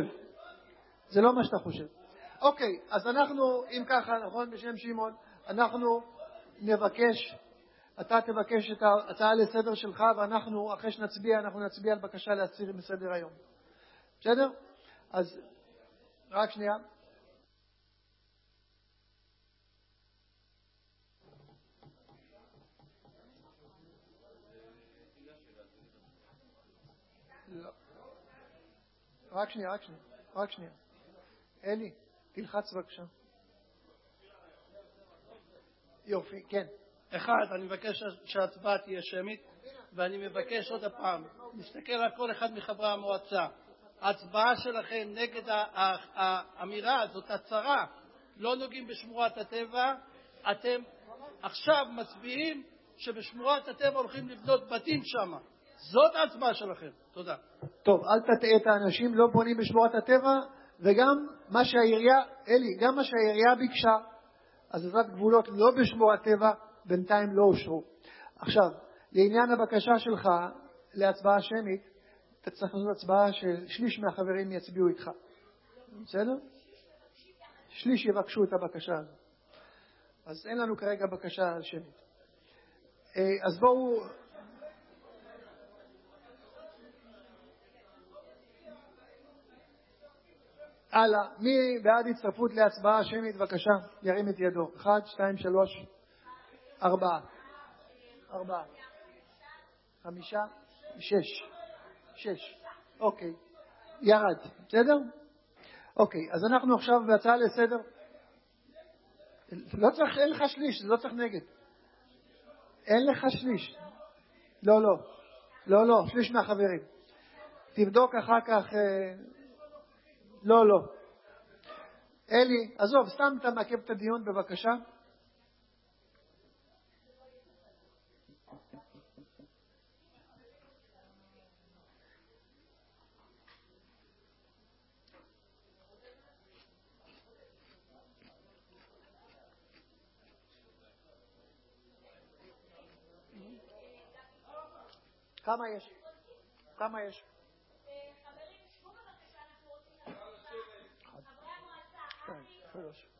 שאתה חושב. אוקיי, אז אנחנו, אם ככה, נכון, בשם שמעון, אנחנו נבקש, אתה תבקש את ההצעה לסדר שלך, ואנחנו, אחרי שנצביע, אנחנו נצביע על בקשה להסיר מסדר היום. בסדר? אז, רק שנייה. לא. רק שנייה. אלי. תלחץ בבקשה. יופי, כן. אני מבקש שההצבעה תהיה שמית, ואני מבקש עוד הפעם, נסתכל על כל אחד מחברי המועצה. ההצבעה שלכם נגד האמירה הזאת, הצהרה, לא נוגעים בשמורת הטבע, אתם עכשיו מצביעים שבשמורת הטבע הולכים לבנות בתים שם. זאת ההצבעה שלכם. תודה. טוב, אל תטעה את האנשים, לא בונים בשמורת הטבע, וגם מה שהעירייה ביקשה, הזזת גבולות לא בשמורת טבע, בינתיים לא אושרו. עכשיו, לעניין הבקשה שלך להצבעה שמית, אתה צריך לעשות הצבעה ששליש מהחברים יצביעו איתך. בסדר? שליש יבקשו את הבקשה הזו. אז אין לנו כרגע בקשה שמית. אז בואו... הלאה, מי בעד הצטרפות להצבעה שמית, בבקשה, ירים את ידו. 1, 2, 3, 4, 5, 6. אוקיי, ירד, בסדר? אוקיי, אז אנחנו עכשיו בהצעה לסדר. לא צריך, אין לך שליש, לא צריך נגד. אין לך שליש. לא, שליש מהחברים. תבדוק אחר כך... לא. אלי, עזוב, סתם אתה מעכב את הדיון, בבקשה. כמה יש? כמה יש? חברים, שבו בבקשה, אנחנו רוצים... חברי המועצה, כן, 3.